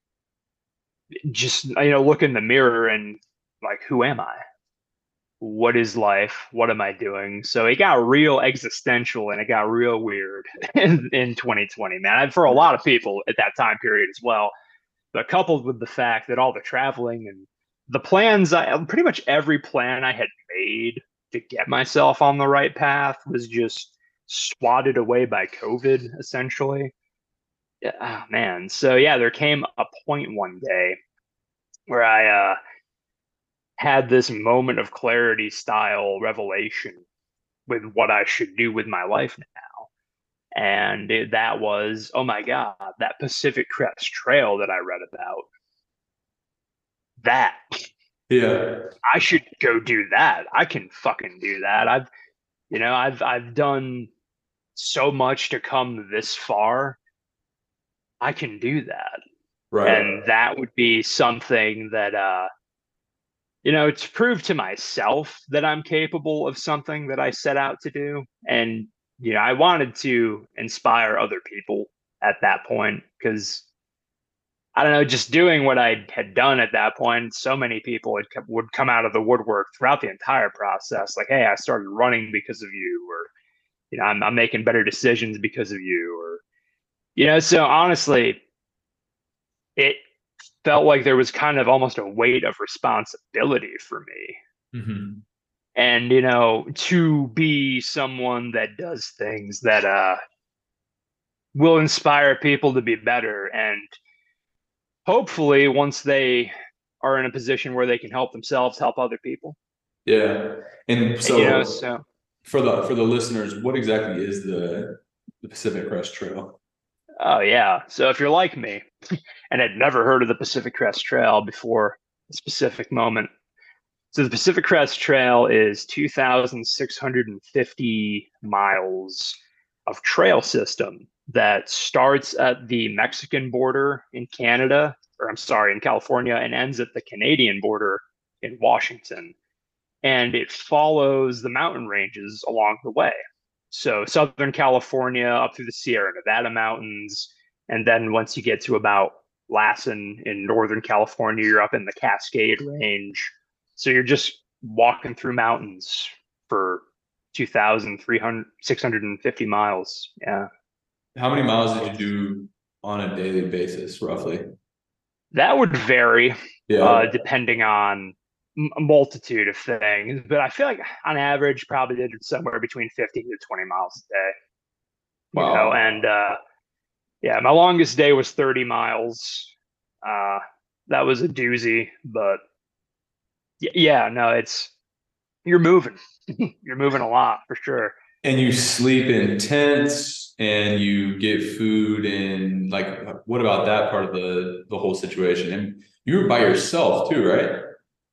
look in the mirror and like, who am I? What is life? What am I doing? So it got real existential and it got real weird in 2020, man. And for a lot of people at that time period as well. But coupled with the fact that all the traveling and the plans, pretty much every plan I had made to get myself on the right path was just swatted away by COVID, essentially. Yeah, oh, man. So yeah, there came a point one day where I had this moment of clarity style revelation with what I should do with my life now. And that was, oh my God, that Pacific Crest Trail that I read about, that Yeah. I should go do that. I can fucking do that. I've done so much to come this far. I can do that. Right. And that would be something that to prove to myself that I'm capable of something that I set out to do. And, I wanted to inspire other people at that point because I don't know, just doing what I had done at that point, so many people would come out of the woodwork throughout the entire process. Like, hey, I started running because of you, or, I'm making better decisions because of you, or, so honestly, it felt like there was kind of almost a weight of responsibility for me. Hmm. And to be someone that does things that will inspire people to be better, and hopefully once they are in a position where they can help themselves help other people. Yeah. And And, so so for the listeners, what exactly is the Pacific Crest Trail? oh yeah, so if you're like me and had never heard of the Pacific Crest Trail before a specific moment, so the Pacific Crest Trail is 2,650 miles of trail system that starts at the Mexican border in Canada, or I'm sorry, in California, and ends at the Canadian border in Washington. And it follows the mountain ranges along the way. So Southern California up through the Sierra Nevada mountains, and then once you get to about Lassen in Northern California, you're up in the Cascade Range. So you're just walking through mountains for 2,300, 650 miles. Yeah. How many miles did you do on a daily basis, roughly? That would vary Yeah. depending on a multitude of things, but I feel like on average, probably did somewhere between 15 to 20 miles a day, Wow. and yeah, my longest day was 30 miles. Uh, that was a doozy, but yeah, no, you're moving. You're moving a lot for sure. And you sleep in tents and you get food and like what about that part of the whole situation? And you were by yourself too, right?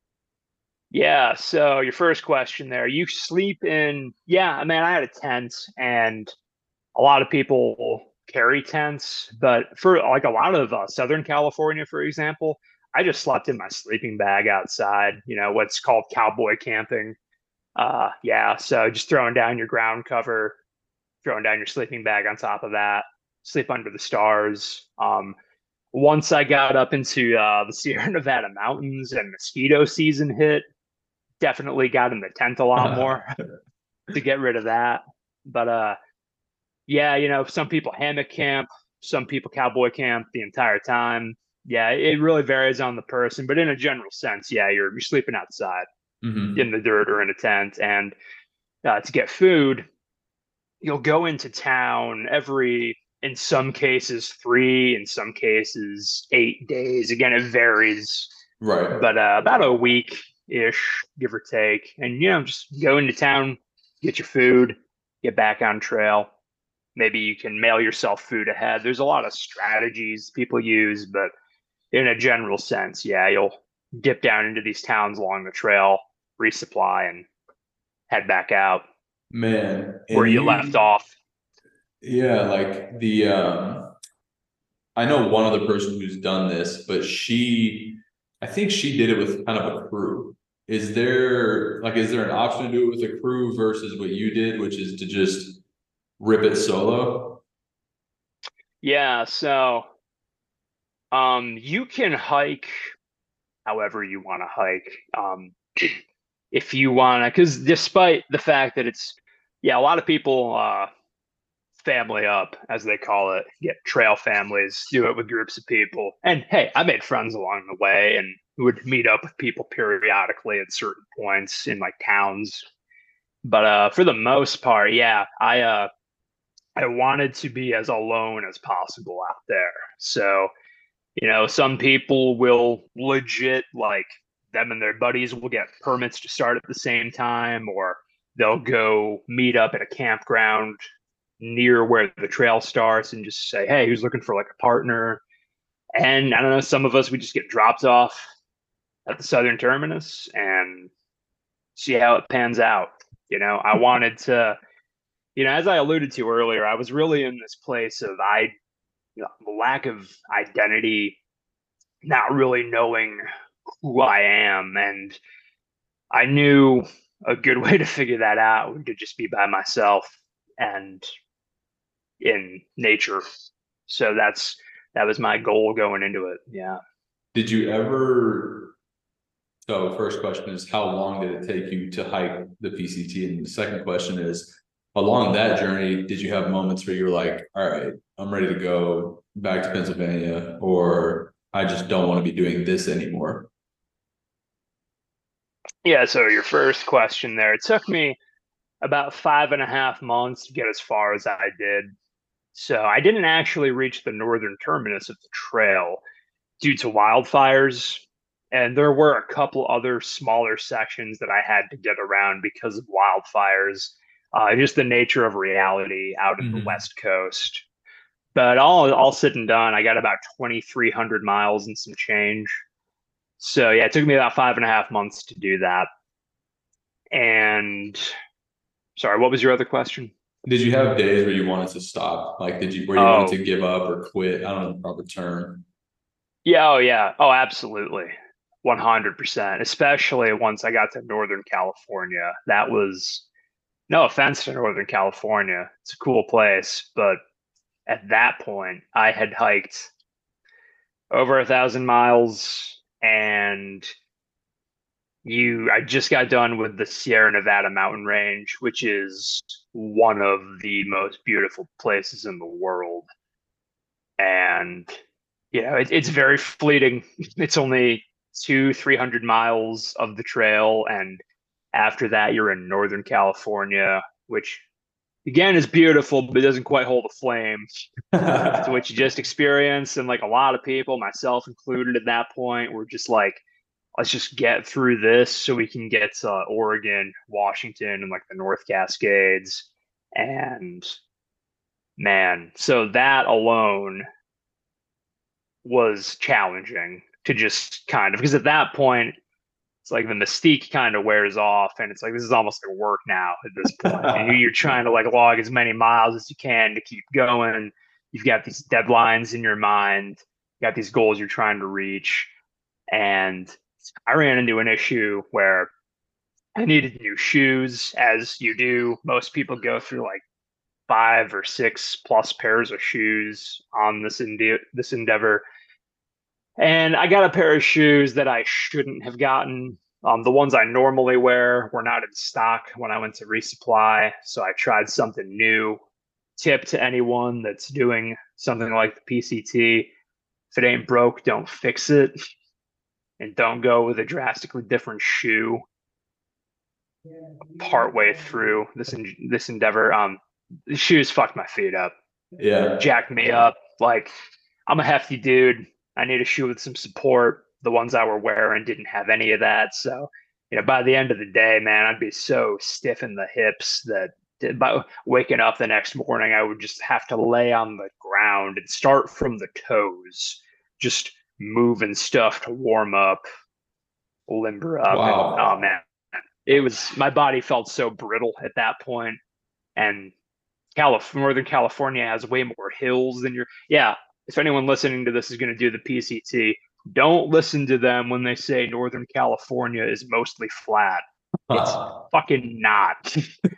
Yeah, so your first question there, you sleep in, yeah, I mean, I had a tent and a lot of people carry tents, but for like a lot of Southern California, for example, I just slept in my sleeping bag outside, what's called cowboy camping. Yeah, so just throwing down your ground cover, throwing down your sleeping bag on top of that, sleep under the stars. Once I got up into the Sierra Nevada mountains and mosquito season hit, definitely got in the tent a lot more to get rid of that. But yeah, some people hammock camp, some people cowboy camp the entire time. Yeah, it really varies on the person, but in a general sense, yeah, you're sleeping outside in Hmm. the dirt or in a tent. And to get food, you'll go into town in some cases 3, in some cases 8 days. Again, it varies, Right. but about a week ish, give or take. And just go into town, get your food, get back on trail, maybe you can mail yourself food ahead. There's a lot of strategies people use, but in a general sense, yeah, you'll dip down into these towns along the trail, resupply, and head back out Man, where and you left you, off. yeah, like I know one other person who's done this, but I think she did it with kind of a crew. Is there an option to do it with a crew versus what you did, which is to just rip it solo? Yeah, so you can hike however you want to hike. If you want to, because despite the fact that it's, yeah, a lot of people family up, as they call it, get trail families, do it with groups of people. And hey, I made friends along the way and would meet up with people periodically at certain points in like towns. But for the most part, yeah, I wanted to be as alone as possible out there. So, some people will legit like them and their buddies will get permits to start at the same time, or they'll go meet up at a campground near where the trail starts and just say, hey, who's looking for like a partner? And I don't know, some of us we just get dropped off at the southern terminus and see how it pans out. I wanted to, as I alluded to earlier, I was really in this place of lack of identity, not really knowing who I am. And I knew a good way to figure that out would just be by myself and in nature. So that was my goal going into it. Yeah. Did you ever? So, first question is, how long did it take you to hike the PCT? And the second question is, along that journey, did you have moments where you were like, all right, I'm ready to go back to Pennsylvania, or I just don't want to be doing this anymore? Yeah. So your first question there, it took me about 5.5 months to get as far as I did. So I didn't actually reach the northern terminus of the trail due to wildfires. And there were a couple other smaller sections that I had to get around because of wildfires, just the nature of reality out in the Mhm. West Coast. But all said and done, I got about 2,300 miles and some change. So yeah, it took me about 5.5 months to do that. And sorry, what was your other question? Did you have days where you wanted to stop? Like, where you wanted Oh, to give up or quit? I don't know the proper term. yeah, oh yeah. Oh, absolutely. 100%. Especially once I got to Northern California. That was no offense to Northern California. It's a cool place, but at that point, I had hiked over 1,000 miles, and I just got done with the Sierra Nevada mountain range, which is one of the most beautiful places in the world. And it's very fleeting. It's only 300 miles of the trail, and after that, you're in Northern California, which again is beautiful, but doesn't quite hold a flame to what you just experienced. And like a lot of people, myself included, at that point, were just like, let's just get through this so we can get to Oregon, Washington, and like the North Cascades. And man, so that alone was challenging to just kind of, because at that point it's like the mystique kind of wears off and it's like this is almost like work now at this point, and you're trying to like log as many miles as you can to keep going. You've got these deadlines in your mind, you got these goals you're trying to reach. And I ran into an issue where I needed new shoes, as you do. Most people go through like 5 or 6 plus pairs of shoes on this endeavor. And I got a pair of shoes that I shouldn't have gotten. The ones I normally wear were not in stock when I went to resupply. So I tried something new. Tip to anyone that's doing something like the PCT: if it ain't broke, don't fix it. And don't go with a drastically different shoe partway through this endeavor. The shoes fucked my feet up, Yeah. jacked me up. Like, I'm a hefty dude. I need a shoe with some support. The ones I were wearing didn't have any of that. So, by the end of the day, man, I'd be so stiff in the hips that by waking up the next morning, I would just have to lay on the ground and start from the toes, just moving stuff to warm up, limber up, and oh Wow. man, it was my body felt so brittle at that point. And Northern California has way more hills than yeah. If anyone listening to this is going to do the PCT, don't listen to them when they say Northern California is mostly flat. It's fucking not.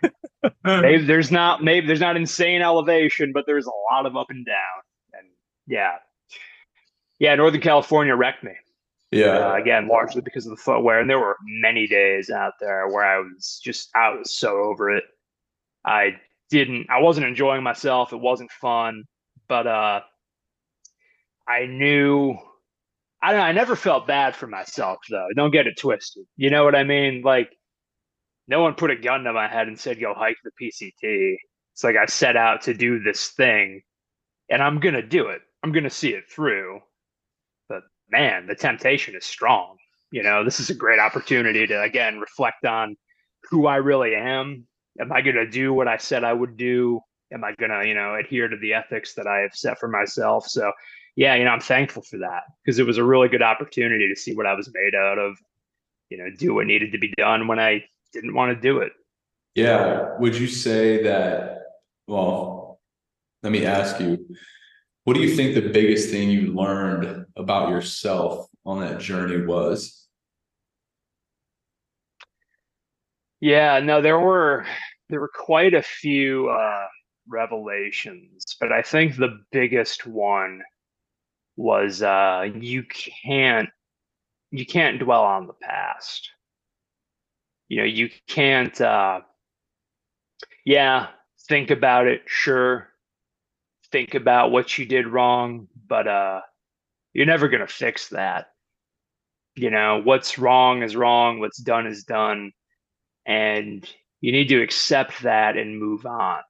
Maybe there's not insane elevation, but there's a lot of up and down. And yeah, Northern California wrecked me. Yeah. Again, largely because of the footwear, and there were many days out there where I was so over it. I wasn't enjoying myself. It wasn't fun, but I knew. I don't know. I never felt bad for myself though. Don't get it twisted. You know what I mean? Like, no one put a gun to my head and said, go hike the PCT. It's like I set out to do this thing and I'm going to do it. I'm going to see it through. But man, the temptation is strong. This is a great opportunity to, again, reflect on who I really am. Am I going to do what I said I would do? Am I going to, adhere to the ethics that I have set for myself? So, yeah, I'm thankful for that because it was a really good opportunity to see what I was made out of, do what needed to be done when I didn't want to do it. Yeah. Would you say that, well, let me ask you, what do you think the biggest thing you learned about yourself on that journey was? Yeah, no, there were quite a few revelations, but I think the biggest one was you can't dwell on the past. You can't think about it, sure. Think about what you did wrong, but you're never going to fix that. What's wrong is wrong, what's done is done, and you need to accept that and move on.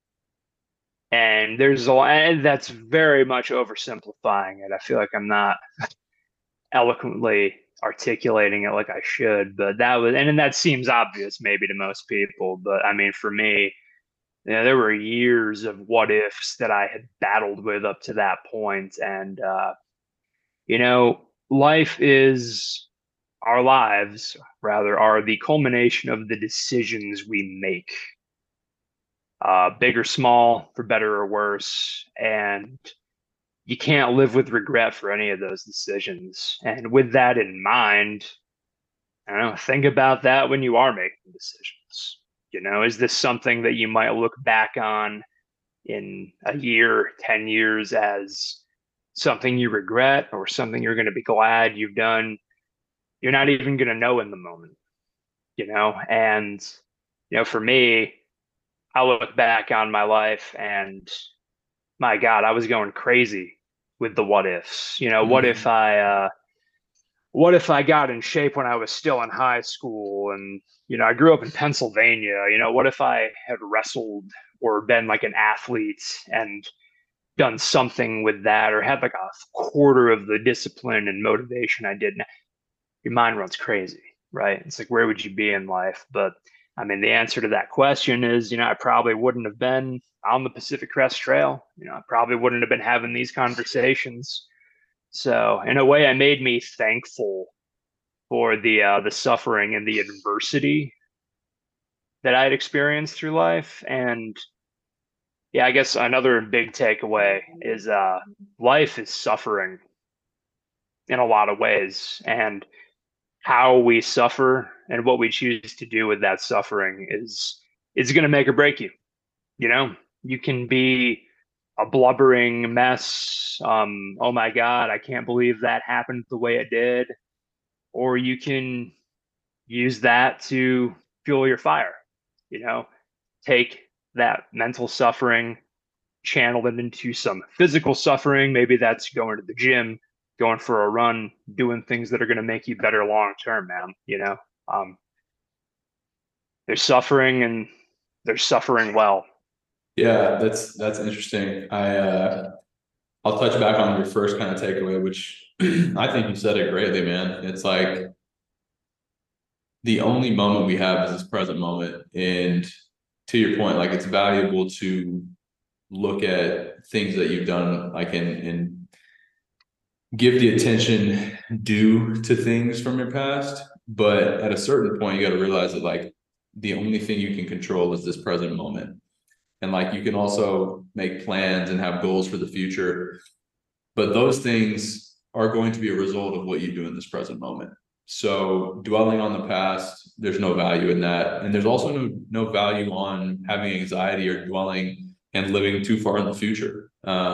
And and that's very much oversimplifying it. I feel like I'm not eloquently articulating it like I should, but that seems obvious maybe to most people, but I mean, for me, there were years of what ifs that I had battled with up to that point. And, our lives rather are the culmination of the decisions we make, big or small, for better or worse. And you can't live with regret for any of those decisions. And with that in mind, I don't know, think about that when you are making decisions. Is this something that you might look back on in a year, 10 years as something you regret or something you're going to be glad you've done? You're not even going to know in the moment, and, for me, I look back on my life and my God, I was going crazy with the what ifs. What if I got in shape when I was still in high school? And, I grew up in Pennsylvania. What if I had wrestled or been like an athlete and done something with that, or had like a quarter of the discipline and motivation I did? Your mind runs crazy, right? It's like, where would you be in life? But I mean, the answer to that question is, I probably wouldn't have been on the Pacific Crest Trail. I probably wouldn't have been having these conversations. So in a way, it made me thankful for the suffering and the adversity that I had experienced through life. And yeah, I guess another big takeaway is life is suffering in a lot of ways, and how we suffer and what we choose to do with that suffering is going to make or break you. You can be a blubbering mess. Oh my God, I can't believe that happened the way it did. Or you can use that to fuel your fire. Take that mental suffering, channel it into some physical suffering. Maybe that's going to the gym, going for a run, doing things that are going to make you better long term, man. There's suffering and there's suffering well. Yeah, that's interesting. I'll touch back on your first kind of takeaway, which I think you said it greatly, man. It's like the only moment we have is this present moment, and to your point, like it's valuable to look at things that you've done, like and give the attention due to things from your past. But at a certain point, you got to realize that like the only thing you can control is this present moment. And like you can also make plans and have goals for the future, but those things are going to be a result of what you do in this present moment. So dwelling on the past, there's no value in that. And there's also no value on having anxiety or dwelling and living too far in the future.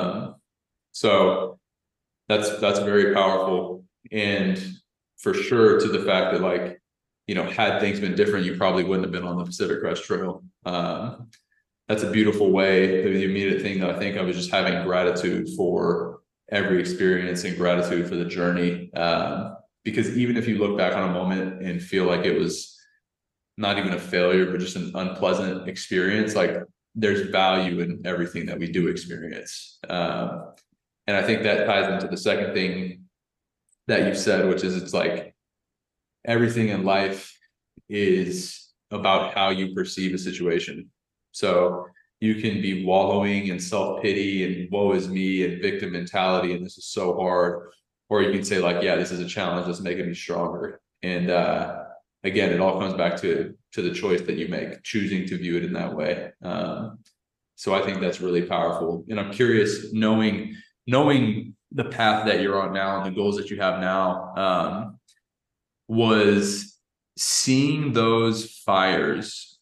So that's very powerful. And for sure, to the fact that like, you know, had things been different, you probably wouldn't have been on the Pacific Crest Trail. That's a beautiful way. The immediate thing that I think of is just having gratitude for every experience and gratitude for the journey. Because even if you look back on a moment and feel like it was not even a failure, but just an unpleasant experience, like there's value in everything that we do experience. And I think that ties into the second thing that you said, which is it's like everything in life is about how you perceive a situation. So you can be wallowing in self-pity and woe is me and victim mentality, and this is so hard. Or you can say like, yeah, this is a challenge that's making me stronger. And again, it all comes back to the choice that you make, choosing to view it in that way. So I think that's really powerful. And I'm curious, knowing the path that you're on now and the goals that you have now, was seeing those fires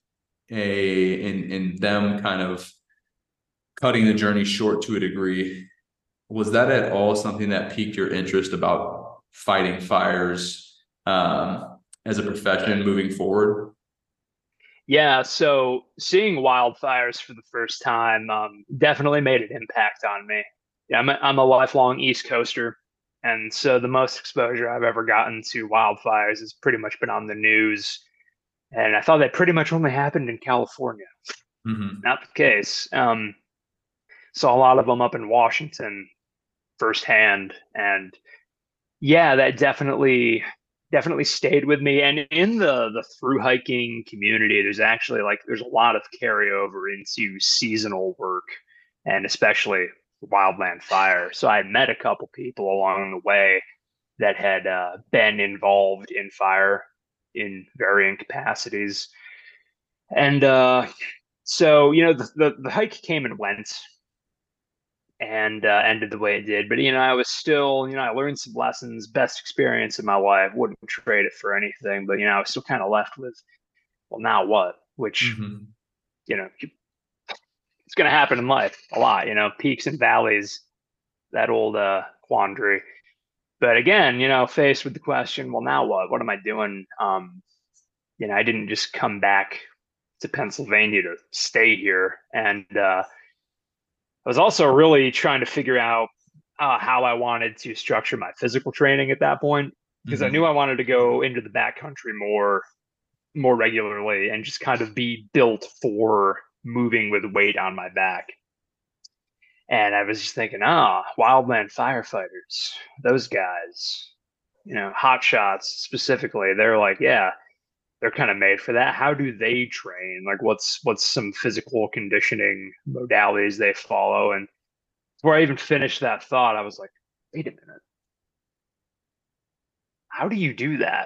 and them kind of cutting the journey short to a degree, was that at all something that piqued your interest about fighting fires as a profession moving forward? Yeah, so seeing wildfires for the first time definitely made an impact on me. Yeah, I'm a lifelong East Coaster, and so the most exposure I've ever gotten to wildfires has pretty much been on the news. And I thought that pretty much only happened in California. Mm-hmm. Not the case. Saw a lot of them up in Washington firsthand, and yeah, that definitely stayed with me. And in the through hiking community, there's a lot of carryover into seasonal work, and especially wildland fire. So I had met a couple people along the way that had been involved in fire in varying capacities. And so, the hike came and went and ended the way it did. But, I was still, I learned some lessons, best experience in my life, wouldn't trade it for anything. But, I was still kind of left with, well, now what? Which, Mm-hmm. it's going to happen in life a lot, peaks and valleys, that old quandary. But again, faced with the question, well, now what? What am I doing? I didn't just come back to Pennsylvania to stay here. And I was also really trying to figure out how I wanted to structure my physical training at that point, because I knew Mm-hmm. I wanted to go into the backcountry more regularly and just kind of be built for moving with weight on my back. And I was just thinking, wildland firefighters, those guys, hot shots specifically, they're like, yeah, they're kind of made for that. How do they train? Like, what's some physical conditioning modalities they follow? And before I even finished that thought, I was like, wait a minute, how do you do that?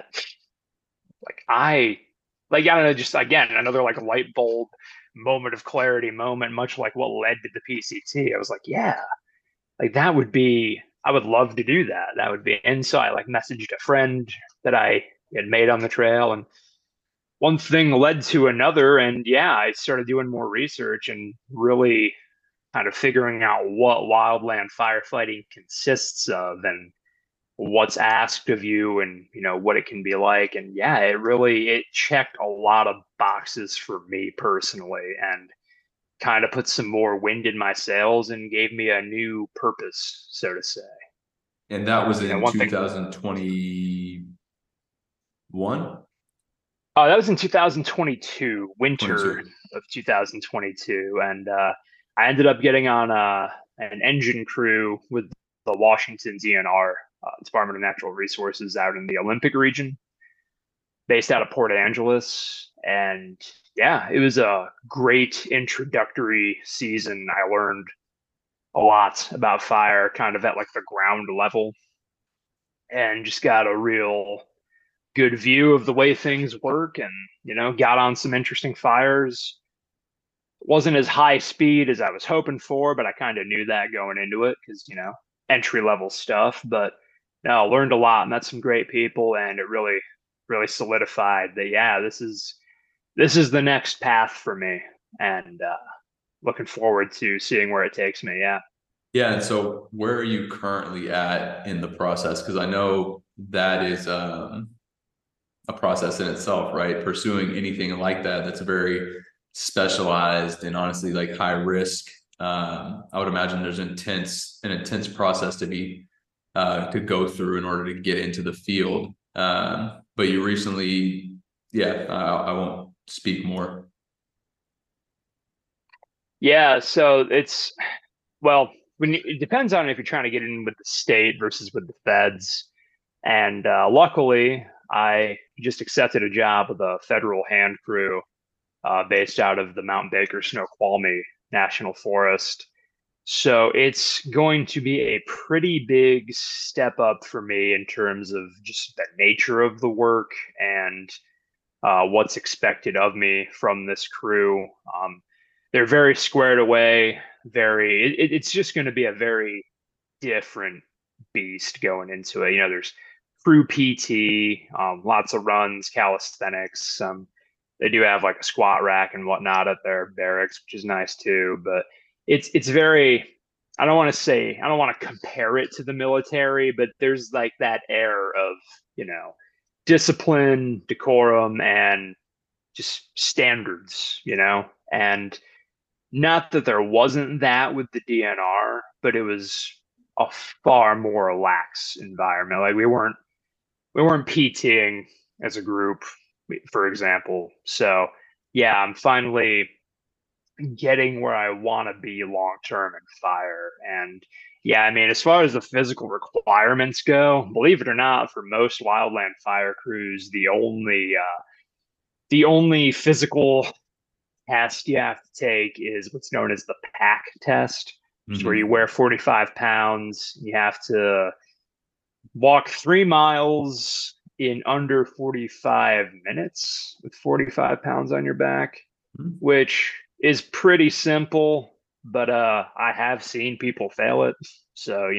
I don't know, just again, another like light bulb moment of clarity moment, much like what led to the PCT. I was like, yeah, like that would be, I would love to do that. That would be, and so I like messaged a friend that I had made on the trail, and one thing led to another. And yeah, I started doing more research and really kind of figuring out what wildland firefighting consists of and what's asked of you and what it can be like. And yeah, it checked a lot of boxes for me personally and kind of put some more wind in my sails and gave me a new purpose, so to say. And that was in One thing, 2021? that was in 2022, winter 22. of 2022. And I ended up getting on an engine crew with the Washington DNR, Department of Natural Resources, out in the Olympic region. based out of Port Angeles. And yeah, it was a great introductory season. I learned a lot about fire kind of at like the ground level and just got a real good view of the way things work and, got on some interesting fires. It wasn't as high speed as I was hoping for, but I kind of knew that going into it because, entry level stuff. But no, learned a lot, met some great people, and it really, really solidified that, yeah, this is the next path for me. And looking forward to seeing where it takes me. Yeah. Yeah. And so where are you currently at in the process? Because I know that is a process in itself, right? Pursuing anything like that, that's very specialized and honestly like high risk. I would imagine there's an intense process to go through in order to get into the field. But you recently, I won't speak more. Yeah. So it depends on if you're trying to get in with the state versus with the feds. And luckily, I just accepted a job with a federal hand crew based out of the Mount Baker Snoqualmie National Forest. So it's going to be a pretty big step up for me in terms of just the nature of the work and what's expected of me from this crew. They're very squared away. It's just going to be a very different beast going into it. There's crew PT, lots of runs, calisthenics. They do have like a squat rack and whatnot at their barracks, which is nice too. But it's very, I don't want to compare it to the military, but there's like that air of, discipline, decorum, and just standards, and not that there wasn't that with the DNR, but it was a far more lax environment. Like we weren't PTing as a group, for example. So yeah, I'm finally getting where I want to be long term in fire. And yeah, I mean, as far as the physical requirements go, believe it or not, for most wildland fire crews, the only physical test you have to take is what's known as the pack test, which is where you wear 45 pounds. You have to walk 3 miles in under 45 minutes with 45 pounds on your back, which is pretty simple, but I have seen people fail it. So,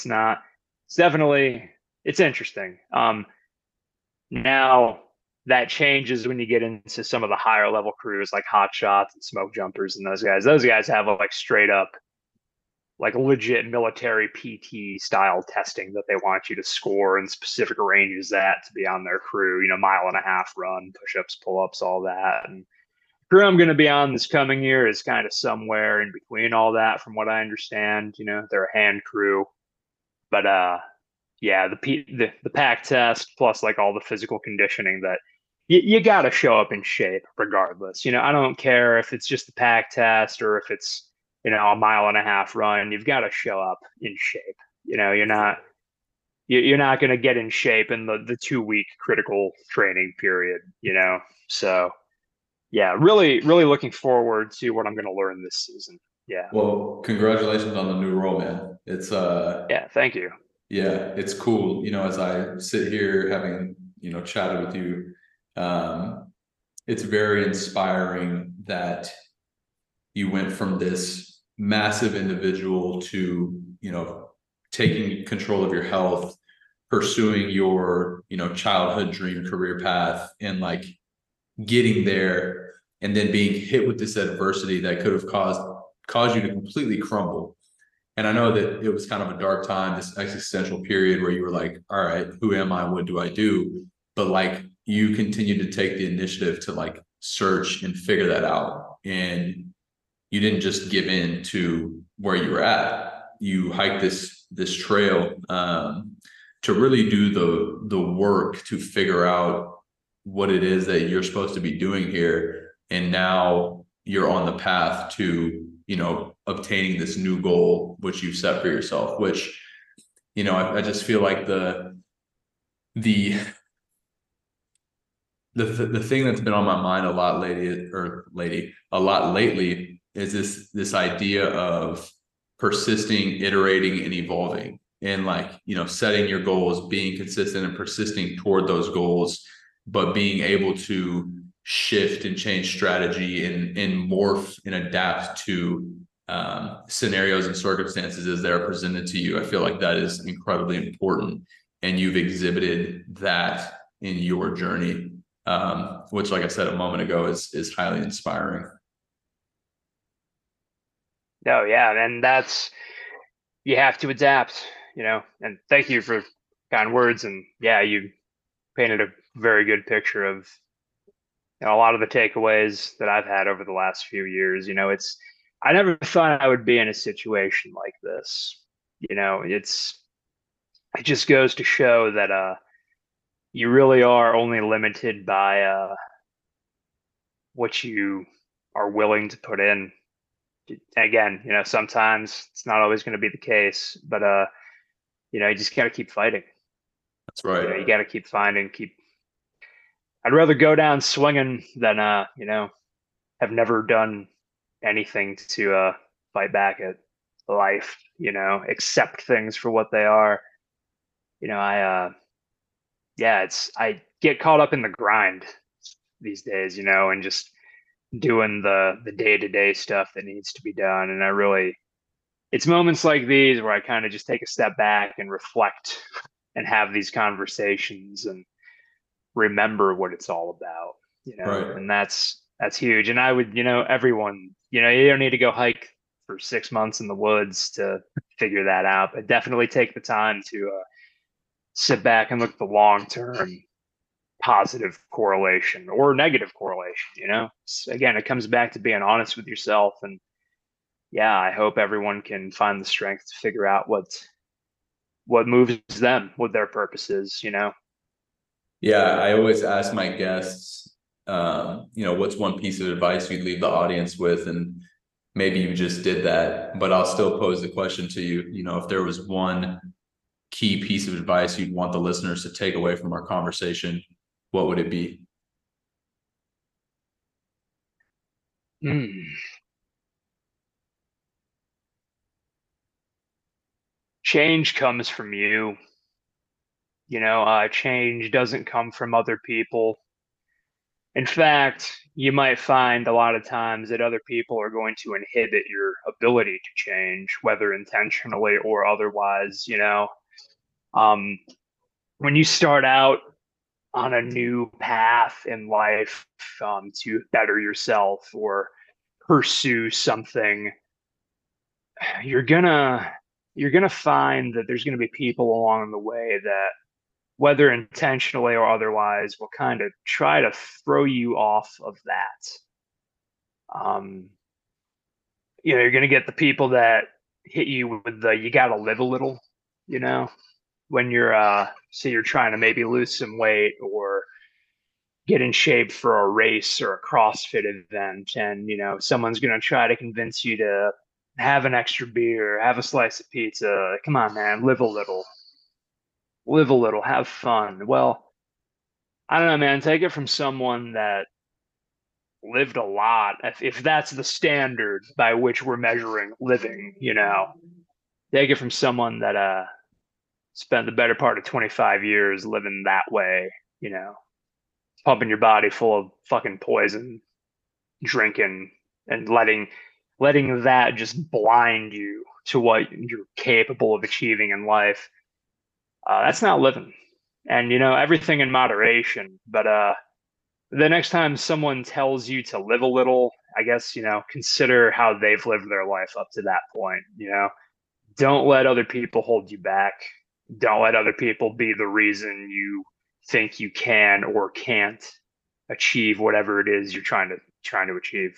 it's interesting. Now that changes when you get into some of the higher level crews like hot shots and smoke jumpers and those guys. Those guys have like straight up like legit military PT style testing that they want you to score in specific ranges to be on their crew, 1.5 mile run, push-ups, pull-ups, all that. And the crew I'm going to be on this coming year is kind of somewhere in between all that from what I understand. They're a hand crew. But yeah, the pack test plus like all the physical conditioning that you got to show up in shape regardless. I don't care if it's just the pack test or if it's, a 1.5 mile run. You've got to show up in shape. You're not going to get in shape in the 2-week critical training period, So yeah, really, really looking forward to what I'm going to learn this season. Yeah. Well, congratulations on the new role, man. It's yeah, thank you. Yeah, it's cool. As I sit here having, chatted with you, it's very inspiring that you went from this massive individual to, taking control of your health, pursuing your, childhood dream career path and like getting there and then being hit with this adversity that could have caused you to completely crumble. And I know that it was kind of a dark time, this existential period where you were like, all right, who am I? What do I do? But like you continue to take the initiative to like search and figure that out. And you didn't just give in to where you were at. You hiked this trail to really do the work to figure out what it is that you're supposed to be doing here. And now you're on the path to, obtaining this new goal, which you've set for yourself, which, I just feel like the the thing that's been on my mind a lot lately is this idea of persisting, iterating, and evolving, and like, you know, setting your goals, being consistent and persisting toward those goals, but being able to shift and change strategy and morph and adapt to scenarios and circumstances as they're presented to you. I feel like that is incredibly important, and you've exhibited that in your journey, which, like I said a moment ago, is highly inspiring. No, yeah, and you have to adapt, and thank you for kind words. And yeah, you painted a very good picture of a lot of the takeaways that I've had over the last few years. I never thought I would be in a situation like this. It just goes to show that you really are only limited by what you are willing to put in. Again, sometimes it's not always going to be the case, but you just got to keep fighting. That's right. You got to keep finding, I'd rather go down swinging than have never done anything to fight back at life, accept things for what they are. I get caught up in the grind these days, and just doing the day-to-day stuff that needs to be done. And it's moments like these where I kind of just take a step back and reflect and have these conversations and remember what it's all about, Right. and that's huge. And I would, everyone, you don't need to go hike for 6 months in the woods to figure that out, but definitely take the time to sit back and look at the long-term positive correlation or negative correlation. Again, it comes back to being honest with yourself. And yeah, I hope everyone can find the strength to figure out what moves them, what their purpose is. Yeah, I always ask my guests, what's one piece of advice you'd leave the audience with? And maybe you just did that, but I'll still pose the question to you. If there was one key piece of advice you'd want the listeners to take away from our conversation, what would it be? Change comes from you. Change doesn't come from other people. In fact, you might find a lot of times that other people are going to inhibit your ability to change, whether intentionally or otherwise. When you start out on a new path in life, to better yourself or pursue something, you're gonna find that there's gonna be people along the way that, whether intentionally or otherwise, will kind of try to throw you off of that. You're gonna get the people that hit you with the "you gotta live a little," when you're say you're trying to maybe lose some weight or get in shape for a race or a CrossFit event, and someone's gonna try to convince you to have an extra beer, have a slice of pizza. Come on, man, live a little, have fun. Well, I don't know, man. Take it from someone that lived a lot. If that's the standard by which we're measuring living, take it from someone that spent the better part of 25 years living that way, pumping your body full of fucking poison, drinking, and letting that just blind you to what you're capable of achieving in life. That's not living. And everything in moderation. But the next time someone tells you to live a little, I guess, consider how they've lived their life up to that point. Don't let other people hold you back. Don't let other people be the reason you think you can or can't achieve whatever it is you're trying to achieve.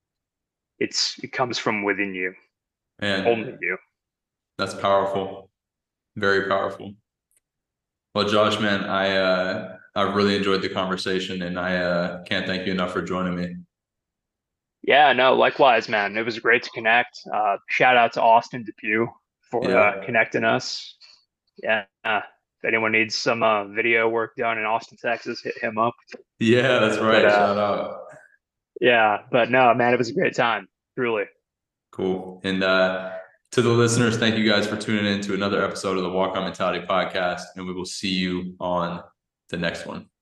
It comes from within you. And only you. That's powerful. Very powerful. Well, Josh, man, I really enjoyed the conversation, and I can't thank you enough for joining me. Yeah, no, likewise, man. It was great to connect. Shout out to Austin Depew for connecting us. Yeah. If anyone needs some video work done in Austin, Texas, hit him up. Yeah, that's right. But, Shout out. Yeah, but no, man, it was a great time, truly. Cool. And to the listeners, thank you guys for tuning in to another episode of the Walk On Mentality podcast, and we will see you on the next one.